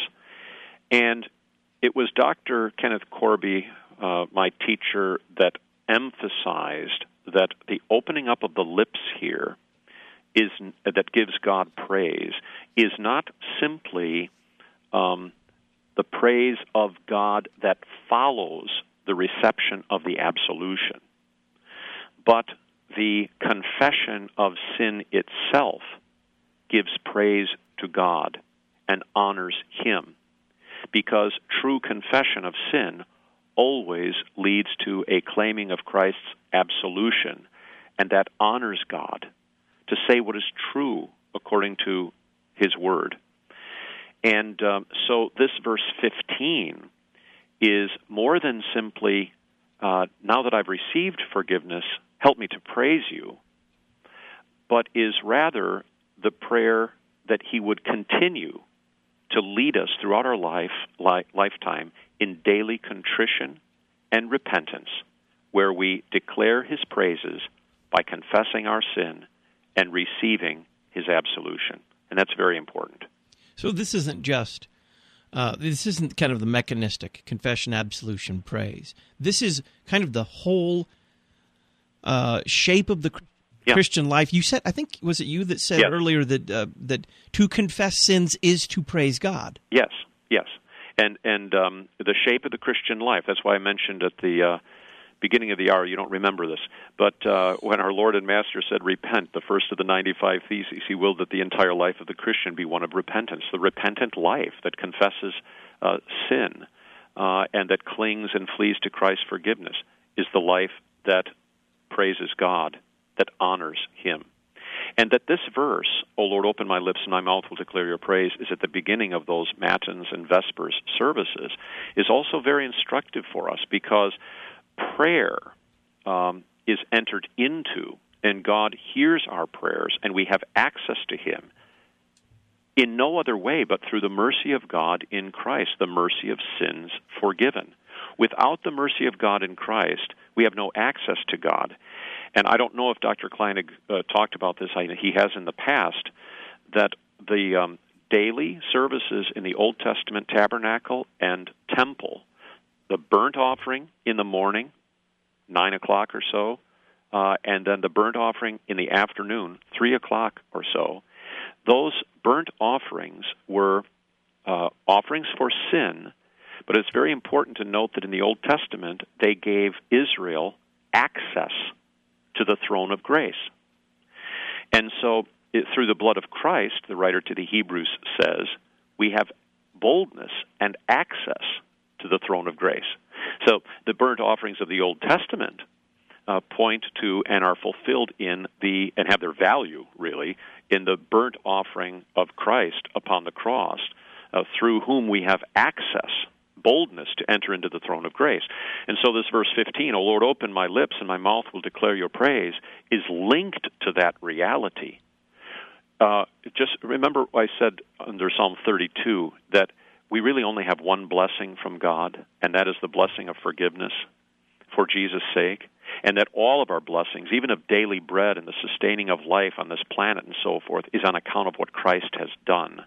[SPEAKER 3] And it was Doctor Kenneth Corby, uh, my teacher, that emphasized that the opening up of the lips here is that gives God praise is not simply um, the praise of God that follows the reception of the absolution, but the confession of sin itself gives praise to God and honors Him, because true confession of sin always leads to a claiming of Christ's absolution, and that honors God to say what is true according to His Word. And um, so this verse fifteen is more than simply, uh, now that I've received forgiveness, help me to praise you, but is rather the prayer that He would continue to lead us throughout our life li- lifetime in daily contrition and repentance, where we declare His praises by confessing our sin and receiving His absolution. And that's very important.
[SPEAKER 2] So this isn't just... Uh, this isn't kind of the mechanistic confession, absolution, praise. This is kind of the whole uh, shape of the yeah. Christian life. You said, I think, was it you that said yes. earlier that uh, that to confess sins is to praise God?
[SPEAKER 3] Yes, yes. And and um, the shape of the Christian life. That's why I mentioned at the uh, beginning of the hour, you don't remember this, but uh, when our Lord and Master said, repent, the first of the ninety-five Theses, he willed that the entire life of the Christian be one of repentance, the repentant life that confesses uh, sin uh, and that clings and flees to Christ's forgiveness is the life that praises God, that honors Him. And that this verse, O Lord, open my lips and my mouth will declare your praise, is at the beginning of those Matins and Vespers services, is also very instructive for us because prayer um, is entered into, and God hears our prayers, and we have access to Him in no other way but through the mercy of God in Christ, the mercy of sins forgiven. Without the mercy of God in Christ, we have no access to God. And I don't know if Doctor Kleinig uh, talked about this. I, he has in the past, that the um, daily services in the Old Testament tabernacle and temple, the burnt offering in the morning, nine o'clock or so, uh, and then the burnt offering in the afternoon, three o'clock or so, those burnt offerings were uh, offerings for sin, but it's very important to note that in the Old Testament, they gave Israel access to the throne of grace. And so, it, through the blood of Christ, the writer to the Hebrews says, we have boldness and access to the throne of grace. So, the burnt offerings of the Old Testament uh, point to and are fulfilled in the, and have their value, really, in the burnt offering of Christ upon the cross, uh, through whom we have access, boldness to enter into the throne of grace. And so this verse fifteen, O Lord, open my lips and my mouth will declare your praise, is linked to that reality. Uh, just remember I said under Psalm thirty-two that we really only have one blessing from God, and that is the blessing of forgiveness for Jesus' sake, and that all of our blessings, even of daily bread and the sustaining of life on this planet and so forth, is on account of what Christ has done.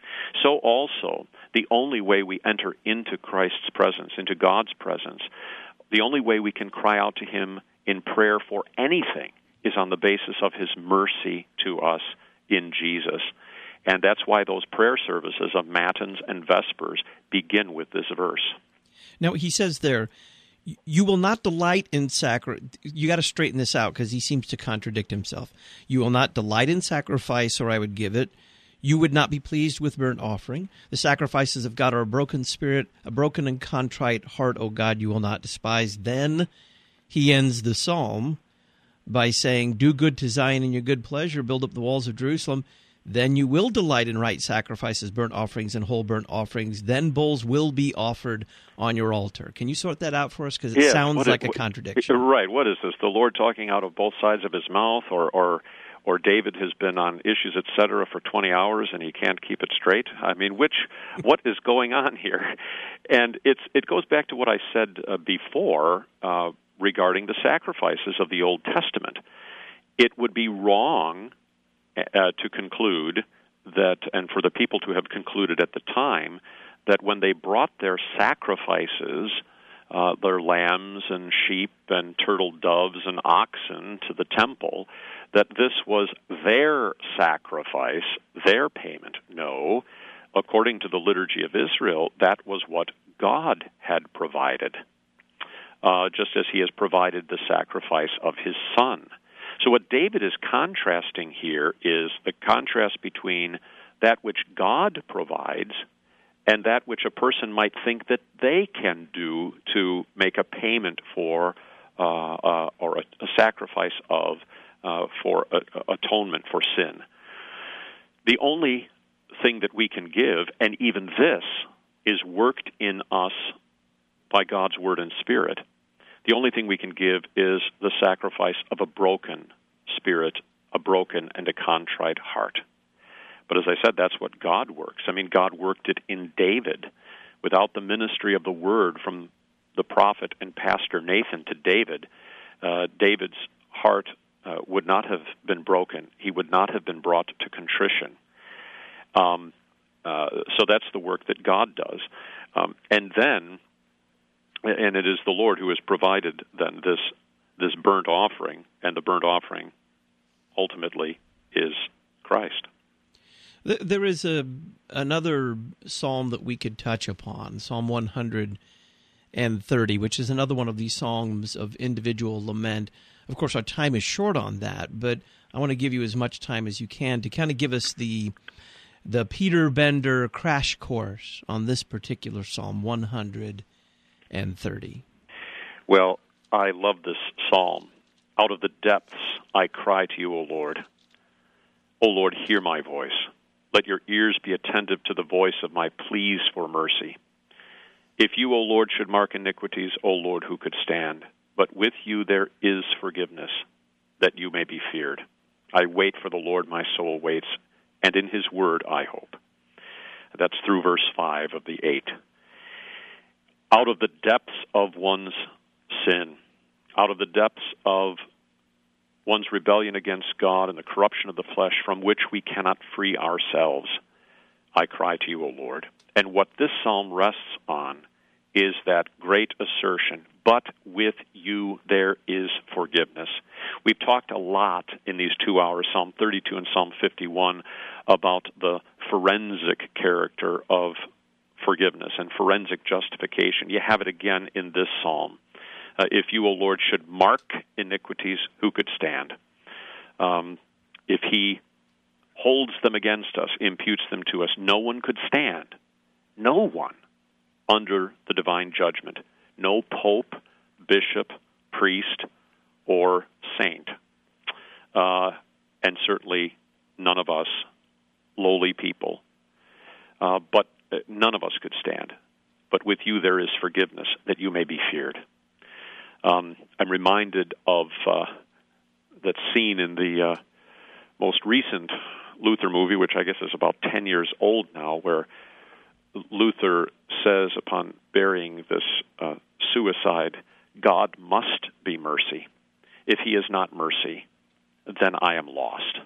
[SPEAKER 3] So also, the only way we enter into Christ's presence, into God's presence, the only way we can cry out to Him in prayer for anything is on the basis of His mercy to us in Jesus. And that's why those prayer services of Matins and Vespers begin with this verse.
[SPEAKER 2] Now, he says there, you will not delight in sacrifice. You got to straighten this out because he seems to contradict himself. You will not delight in sacrifice, or I would give it. You would not be pleased with burnt offering. The sacrifices of God are a broken spirit, a broken and contrite heart, O God, you will not despise. Then he ends the psalm by saying, do good to Zion in your good pleasure, build up the walls of Jerusalem. Then you will delight in right sacrifices, burnt offerings, and whole burnt offerings. Then bulls will be offered on your altar. Can you sort that out for us? Because it
[SPEAKER 3] yes,
[SPEAKER 2] sounds like
[SPEAKER 3] is,
[SPEAKER 2] a contradiction.
[SPEAKER 3] Right. What is this? The Lord talking out of both sides of His mouth, or... or or David has been on issues, et cetera, for twenty hours and he can't keep it straight? I mean, which, what is going on here? And it's it goes back to what I said uh, before uh, regarding the sacrifices of the Old Testament. It would be wrong uh, to conclude that, and for the people to have concluded at the time, that when they brought their sacrifices, uh, their lambs and sheep and turtle doves and oxen to the temple, that this was their sacrifice, their payment. No, according to the liturgy of Israel, that was what God had provided, uh, just as He has provided the sacrifice of His Son. So what David is contrasting here is the contrast between that which God provides and that which a person might think that they can do to make a payment for uh, uh, or a, a sacrifice of Uh, for uh, atonement for sin. The only thing that we can give, and even this is worked in us by God's Word and Spirit, the only thing we can give is the sacrifice of a broken spirit, a broken and a contrite heart. But as I said, that's what God works. I mean, God worked it in David. Without the ministry of the Word from the prophet and pastor Nathan to David, uh, David's heart Uh, would not have been broken. He would not have been brought to contrition. Um, uh, so that's the work that God does. Um, and then, and it is the Lord who has provided then this this burnt offering, and the burnt offering ultimately is Christ.
[SPEAKER 2] There is a another psalm that we could touch upon, Psalm one hundred and thirty, which is another one of these songs of individual lament. Of course, our time is short on that, but I want to give you as much time as you can to kind of give us the the Peter Bender crash course on this particular Psalm one hundred thirty.
[SPEAKER 3] Well, I love this psalm. Out of the depths I cry to you, O Lord. O Lord, hear my voice. Let your ears be attentive to the voice of my pleas for mercy. If you, O Lord, should mark iniquities, O Lord, who could stand? But with you there is forgiveness, that you may be feared. I wait for the Lord, my soul waits, and in his word I hope. That's through verse five of the eight. Out of the depths of one's sin, out of the depths of one's rebellion against God and the corruption of the flesh from which we cannot free ourselves, I cry to you, O Lord. And what this psalm rests on is that great assertion, but with you there is forgiveness. We've talked a lot in these two hours, Psalm thirty-two and Psalm fifty-one, about the forensic character of forgiveness and forensic justification. You have it again in this psalm. Uh, if you, O Lord, should mark iniquities, who could stand? Um, if he holds them against us, imputes them to us, no one could stand. No one under the divine judgment. No pope, bishop, priest, or saint. Uh, and certainly none of us lowly people. Uh, but none of us could stand. But with you there is forgiveness, that you may be feared. Um, I'm reminded of uh, that scene in the uh, most recent Luther movie, which I guess is about ten years old now, where Luther says upon burying this uh, suicide, God must be mercy. If he is not mercy, then I am lost.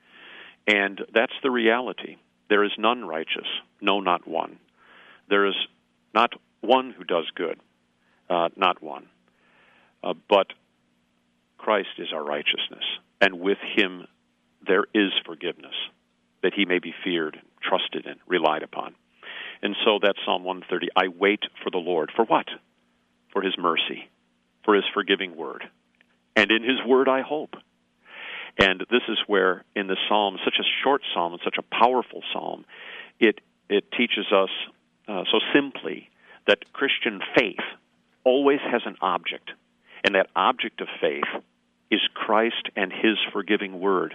[SPEAKER 3] And that's the reality. There is none righteous, no, not one. There is not one who does good, uh, not one. Uh, but Christ is our righteousness, and with him there is forgiveness, that he may be feared, trusted in, relied upon. And so that's Psalm one thirty. I wait for the Lord. For what? For his mercy, for his forgiving word. And in his word I hope. And this is where in the psalm, such a short psalm and such a powerful psalm, it, it teaches us uh, so simply that Christian faith always has an object. And that object of faith is Christ and his forgiving word.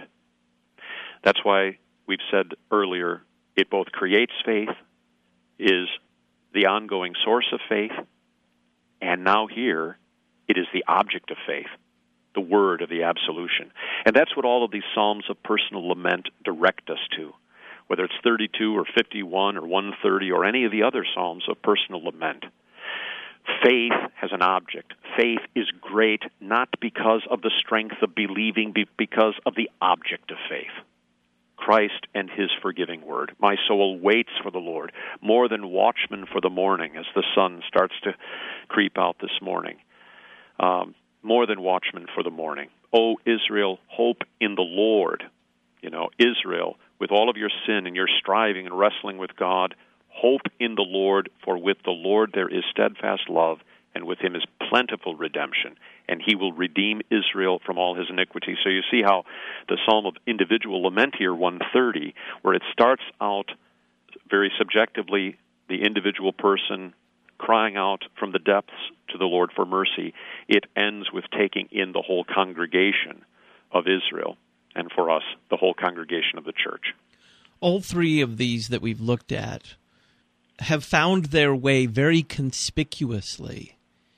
[SPEAKER 3] That's why we've said earlier, it both creates faith, is the ongoing source of faith, and now here, it is the object of faith, the word of the absolution. And that's what all of these psalms of personal lament direct us to, whether it's thirty-two or fifty-one or one thirty or any of the other psalms of personal lament. Faith has an object. Faith is great not because of the strength of believing, but because of the object of faith, Christ and his forgiving word. My soul waits for the Lord, more than watchmen for the morning, as the sun starts to creep out this morning. Um, more than watchmen for the morning. O Israel, hope in the Lord. You know, Israel, with all of your sin and your striving and wrestling with God, hope in the Lord, for with the Lord there is steadfast love, and with him is plentiful redemption, and he will redeem Israel from all his iniquity. So you see how the Psalm of Individual Lament here, one thirty, where it starts out very subjectively, the individual person crying out from the depths to the Lord for mercy, it ends with taking in the whole congregation of Israel, and for us, the whole congregation of the church.
[SPEAKER 2] All three of these that we've looked at have found their way very conspicuously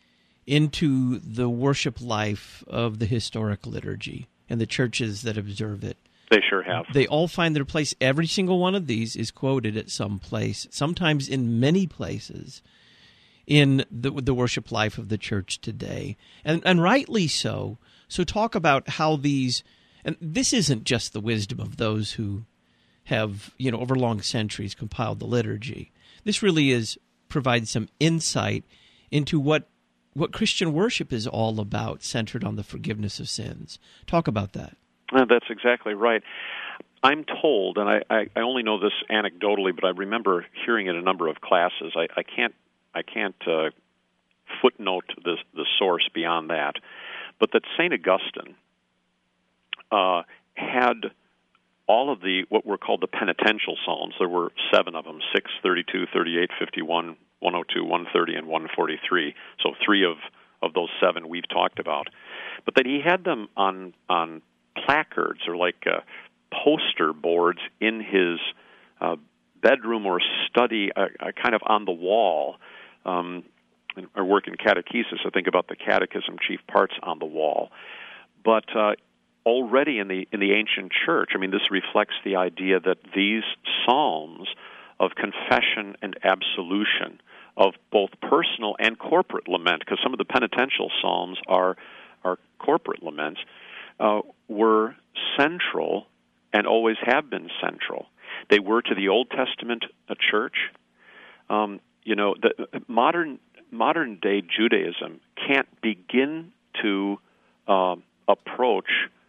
[SPEAKER 2] into the worship life of the historic liturgy and the churches that observe it.
[SPEAKER 3] They sure have.
[SPEAKER 2] They all find their place. Every single one of these is quoted at some place, sometimes in many places, in the, the worship life of the church today. And, and rightly so. So talk about how these, and this isn't just the wisdom of those who have, you know, over long centuries compiled the liturgy. This really is provides some insight into what what Christian worship is all about, centered on the forgiveness of sins. Talk about that.
[SPEAKER 3] Uh, that's exactly right. I'm told, and I, I, I only know this anecdotally, but I remember hearing in a number of classes. I, I can't I can't uh, footnote the the source beyond that, but that Saint Augustine uh, had all of the what were called the penitential psalms. There were seven of them: six, thirty-two, thirty-eight, fifty-one, one oh two, one thirty, and one forty-three. So three of of those seven we've talked about, but that he had them on on placards or like uh, poster boards in his uh, bedroom or study, uh, uh, kind of on the wall. Um, I work in catechesis. I think about the catechism chief parts on the wall, but uh, already in the in the ancient church, I mean, this reflects the idea that these psalms of confession and absolution, of both personal and corporate lament, because some of the penitential psalms are are corporate laments, uh, were central and always have been central. They were to the Old Testament uh, church. Um, you know, the modern modern day Judaism can't begin to uh, approach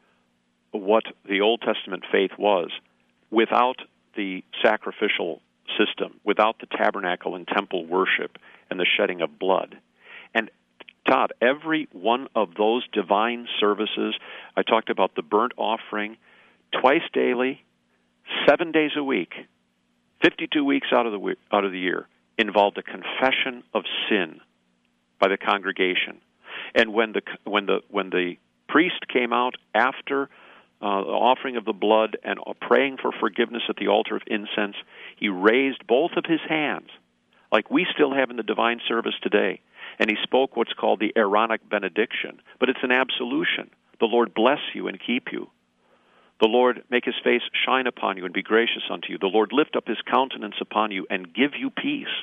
[SPEAKER 3] what the Old Testament faith was without the sacrificial system, without the tabernacle and temple worship and the shedding of blood. And Todd, every one of those divine services, I talked about the burnt offering, twice daily, seven days a week, fifty-two weeks out of the week, out of the year, involved a confession of sin by the congregation. And when the when the when the priest came out after Uh, the offering of the blood and praying for forgiveness at the altar of incense, he raised both of his hands, like we still have in the divine service today, and he spoke what's called the Aaronic benediction, but it's an absolution. The Lord bless you and keep you. The Lord make his face shine upon you and be gracious unto you. The Lord lift up his countenance upon you and give you peace.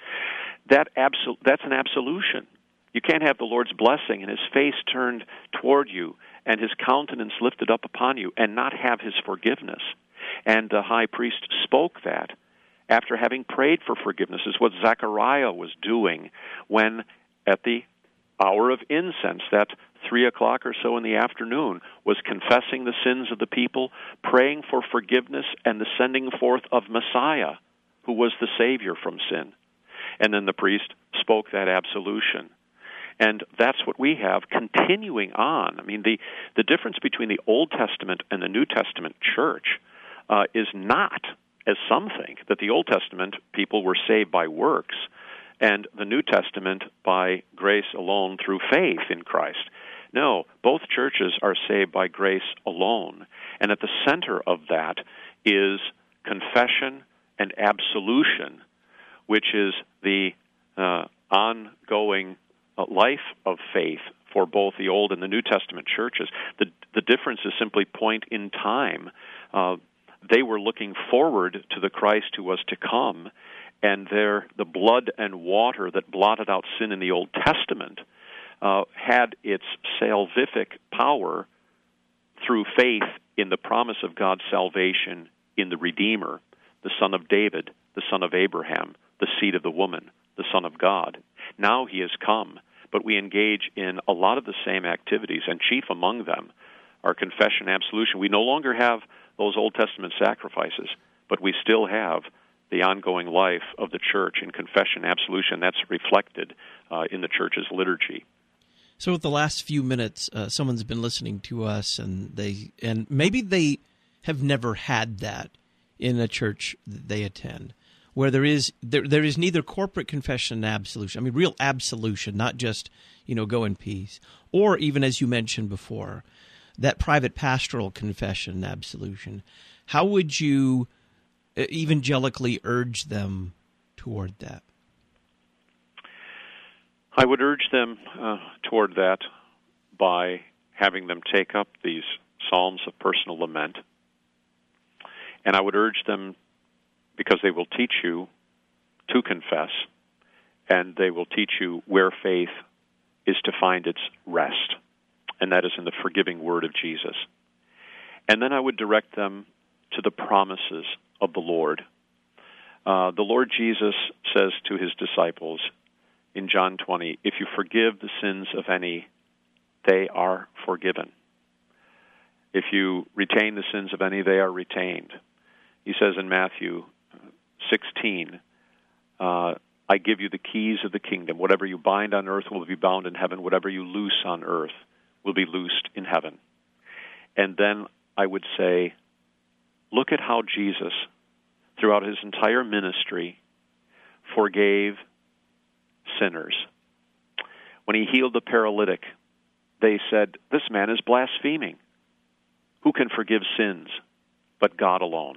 [SPEAKER 3] That absol- that's an absolution. You can't have the Lord's blessing and his face turned toward you and his countenance lifted up upon you and not have his forgiveness. And the high priest spoke that after having prayed for forgiveness, is what Zechariah was doing when at the hour of incense, that three o'clock or so in the afternoon, was confessing the sins of the people, praying for forgiveness and the sending forth of Messiah, who was the Savior from sin. And then the priest spoke that absolution. And that's what we have continuing on. I mean, the, the difference between the Old Testament and the New Testament church uh, is not, as some think, that the Old Testament people were saved by works and the New Testament by grace alone through faith in Christ. No, both churches are saved by grace alone. And at the center of that is confession and absolution, which is the uh, ongoing life of faith for both the Old and the New Testament churches. The the difference is simply point in time. Uh, they were looking forward to the Christ who was to come, and their the blood and water that blotted out sin in the Old Testament uh, had its salvific power through faith in the promise of God's salvation in the Redeemer, the Son of David, the Son of Abraham, the seed of the woman, the Son of God. Now he has come, but we engage in a lot of the same activities, and chief among them are confession and absolution. We no longer have those Old Testament sacrifices, but we still have the ongoing life of the church in confession and absolution. That's reflected uh, in the church's liturgy.
[SPEAKER 2] So with the last few minutes, uh, someone's been listening to us, and they and maybe they have never had that in a church that they attend, where there is there there is neither corporate confession and absolution. I mean, real absolution, not just, you know, go in peace, or even, as you mentioned before, that private pastoral confession and absolution. How would you evangelically urge them toward that?
[SPEAKER 3] I would urge them uh, toward that by having them take up these psalms of personal lament, and I would urge them, because they will teach you to confess, and they will teach you where faith is to find its rest, and that is in the forgiving word of Jesus. And then I would direct them to the promises of the Lord. Uh, the Lord Jesus says to his disciples in John twenty, if you forgive the sins of any, they are forgiven. If you retain the sins of any, they are retained. He says in Matthew sixteen, uh, I give you the keys of the kingdom. Whatever you bind on earth will be bound in heaven. Whatever you loose on earth will be loosed in heaven. And then I would say, look at how Jesus, throughout his entire ministry, forgave sinners. When he healed the paralytic, they said, this man is blaspheming. Who can forgive sins but God alone?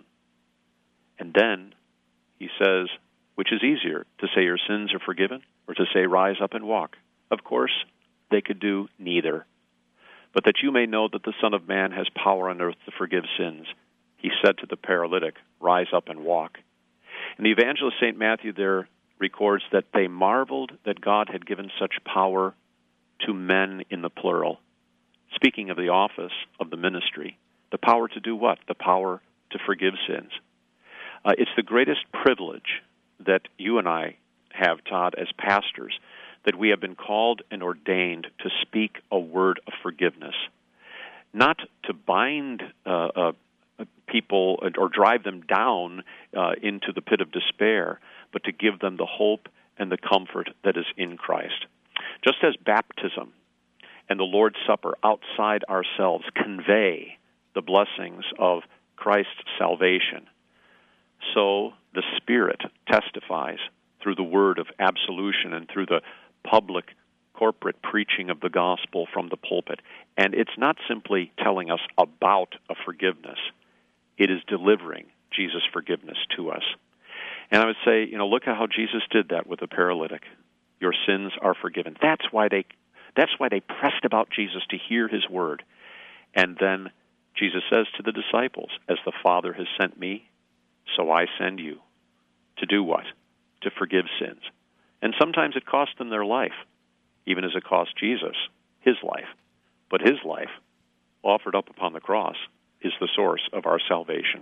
[SPEAKER 3] And then he says, which is easier, to say your sins are forgiven or to say rise up and walk? Of course, they could do neither. But that you may know that the Son of Man has power on earth to forgive sins, he said to the paralytic, rise up and walk. And the evangelist Saint Matthew there records that they marveled that God had given such power to men in the plural. Speaking of the office of the ministry, the power to do what? The power to forgive sins. Uh, it's the greatest privilege that you and I have, Todd, as pastors, that we have been called and ordained to speak a word of forgiveness, not to bind uh, uh, people or drive them down uh, into the pit of despair, but to give them the hope and the comfort that is in Christ. Just as baptism and the Lord's Supper outside ourselves convey the blessings of Christ's salvation, so the Spirit testifies through the word of absolution and through the public corporate preaching of the gospel from the pulpit. And it's not simply telling us about a forgiveness. It is delivering Jesus' forgiveness to us. And I would say, you know, look at how Jesus did that with the paralytic. Your sins are forgiven. That's why they that's why they pressed about Jesus to hear his word. And then Jesus says to the disciples, as the Father has sent me, so I send you. To do what? To forgive sins. And sometimes it cost them their life, even as it cost Jesus his life. But his life, offered up upon the cross, is the source of our salvation.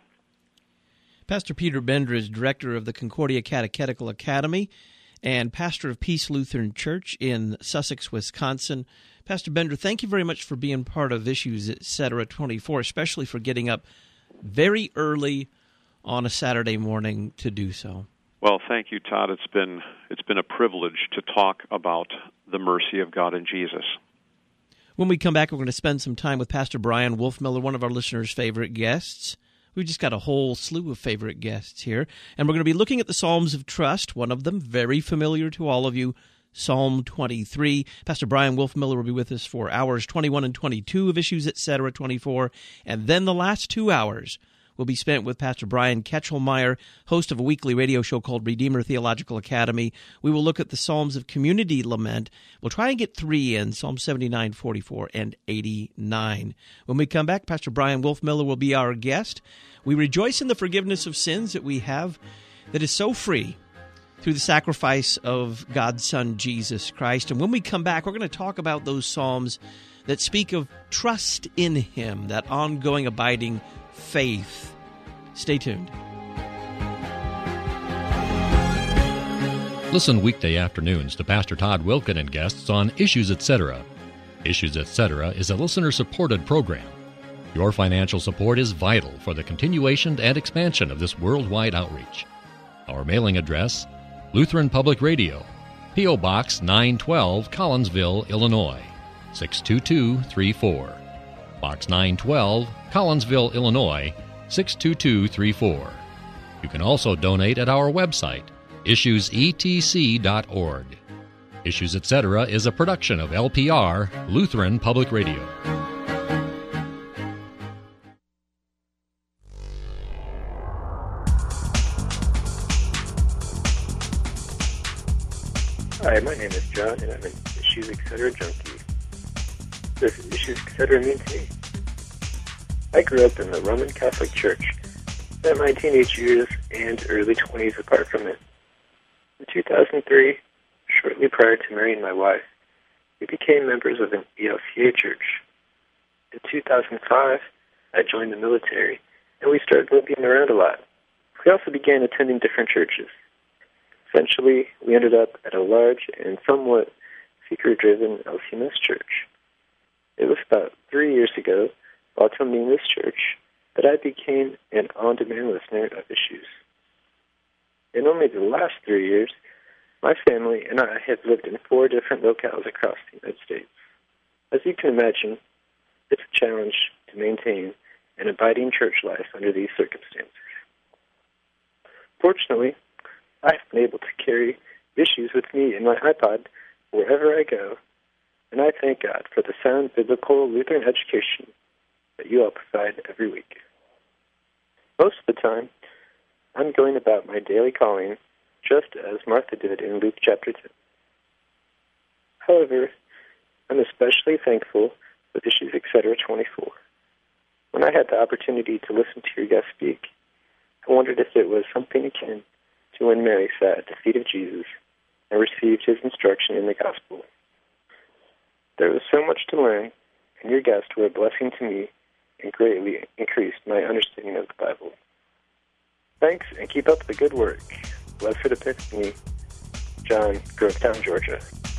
[SPEAKER 2] Pastor Peter Bender is director of the Concordia Catechetical Academy and pastor of Peace Lutheran Church in Sussex, Wisconsin. Pastor Bender, thank you very much for being part of Issues, et cetera, twenty-four, especially for getting up very early on a Saturday morning to do so.
[SPEAKER 3] Well, thank you, Todd. It's been it's been a privilege to talk about the mercy of God in Jesus.
[SPEAKER 2] When we come back, we're going to spend some time with Pastor Brian Wolfmiller, one of our listeners' favorite guests. We've just got a whole slew of favorite guests here. And we're going to be looking at the Psalms of Trust, one of them very familiar to all of you, Psalm twenty-three. Pastor Brian Wolfmiller will be with us for hours twenty-one and twenty-two of Issues, et cetera, twenty-four. And then the last two hours will be spent with Pastor Brian Ketchelmeyer, host of a weekly radio show called Redeemer Theological Academy. We will look at the Psalms of Community Lament. We'll try and get three in, Psalm seventy-nine, forty-four, and eighty-nine. When we come back, Pastor Brian Wolfmiller will be our guest. We rejoice in the forgiveness of sins that we have that is so free through the sacrifice of God's Son, Jesus Christ. And when we come back, we're going to talk about those Psalms that speak of trust in Him, that ongoing, abiding faith. Stay tuned.
[SPEAKER 1] Listen weekday afternoons to Pastor Todd Wilken and guests on Issues, et cetera. Issues, et cetera is a listener-supported program. Your financial support is vital for the continuation and expansion of this worldwide outreach. Our mailing address, Lutheran Public Radio, P O. Box nine twelve, Collinsville, Illinois, six two two three four. Box nine twelve, Collinsville, Illinois, six two two three four. You can also donate at our website, issues e t c dot org. Issues, et cetera is a production of L P R, Lutheran Public Radio.
[SPEAKER 8] Hi, my name is John, and I'm an Issues, et cetera junkie. What does Issues, et cetera mean to me? I grew up in the Roman Catholic Church, spent my teenage years and early twenties apart from it. In two thousand three, shortly prior to marrying my wife, we became members of an E L C A church. In two thousand five, I joined the military, and we started moving around a lot. We also began attending different churches. Eventually, we ended up at a large and somewhat seeker-driven L C M S church. It was about three years ago, while attending this church, that I became an on-demand listener of Issues. In only the last three years, My family and I have lived in four different locales across the United States. As you can imagine, it's a challenge to maintain an abiding church life under these circumstances. Fortunately, I've been able to carry issues with me in my iPod wherever I go, and I thank God for the sound biblical Lutheran education that you all provide every week. Most of the time, I'm going about my daily calling just as Martha did in Luke chapter ten. However, I'm especially thankful with Issues Etc. twenty-four. When I had the opportunity to listen to your guest speak, I wondered if it was something akin to when Mary sat at the feet of Jesus and received his instruction in the gospel. There was so much to learn, and your guests were a blessing to me and greatly increased my understanding of the Bible. Thanks, and keep up the good work. Blessed Epiphany, John, Grovetown, Georgia.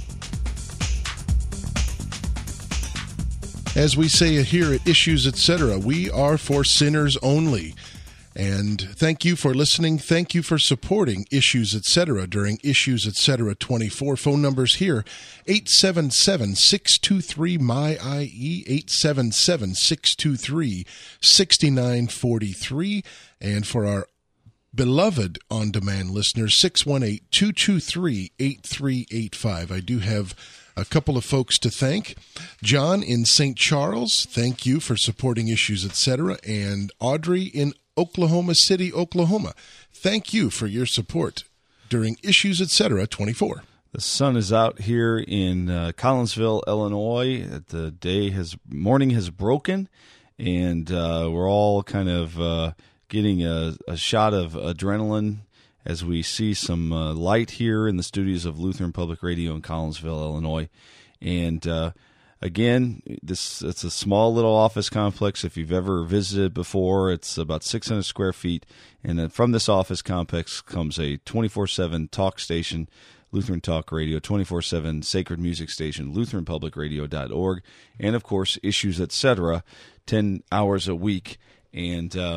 [SPEAKER 6] As we say here at Issues Etc., we are for sinners only. And thank you for listening. Thank you for supporting Issues Etc. during Issues Etc. twenty-four. Phone numbers here, eight seven seven, six two three, M Y I E, eight seven seven, six two three, six nine four three. And for our beloved on-demand listeners, six one eight, two two three, eight three eight five. I do have a couple of folks to thank. John in Saint Charles, thank you for supporting Issues Etc. And Audrey in Oklahoma City, Oklahoma, thank you for your support during Issues Etc. twenty-four.
[SPEAKER 5] The sun is out here in uh, Collinsville, Illinois. The day has morning has broken, and uh, we're all kind of uh, getting a, a shot of adrenaline as we see some uh, light here in the studios of Lutheran Public Radio in Collinsville, Illinois. And uh, again, this it's a small little office complex. If you've ever visited before, it's about six hundred square feet. And then from this office complex comes a twenty-four seven talk station, Lutheran Talk Radio, twenty-four seven sacred music station, Lutheran Public Radio dot org, and of course, Issues Etc., ten hours a week. And uh,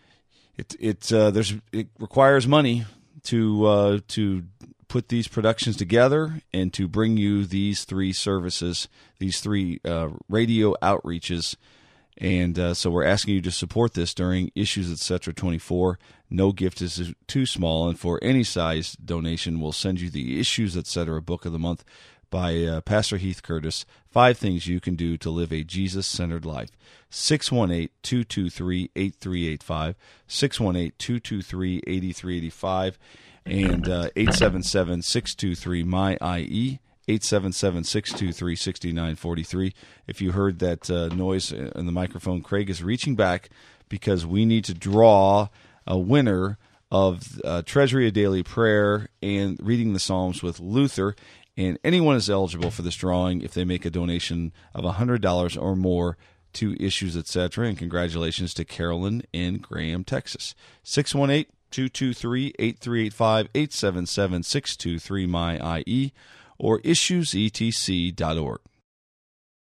[SPEAKER 5] it it uh, there's it requires money to uh, to put these productions together and to bring you these three services, these three uh, radio outreaches. And uh, so we're asking you to support this during Issues Etc. twenty-four. No gift is too small, and for any size donation, we'll send you the Issues Etc. Book of the Month by uh, Pastor Heath Curtis, Five Things You Can Do to Live a Jesus-Centered Life. six one eight, two two three, eight three eight five, six one eight, two two three, eight three eight five, and uh, eight seven seven, six two three, M Y I E, eight seven seven, six two three, six nine four three. If you heard that uh, noise in the microphone, Craig is reaching back because we need to draw a winner of uh, Treasury of Daily Prayer and Reading the Psalms with Luther. And anyone is eligible for this drawing if they make a donation of one hundred dollars or more to Issues Etc. And congratulations to Carolyn in Graham, Texas. six one eight, two two three, eight three eight five, eight seven seven, six two three, M Y I E, or issues e t c dot org.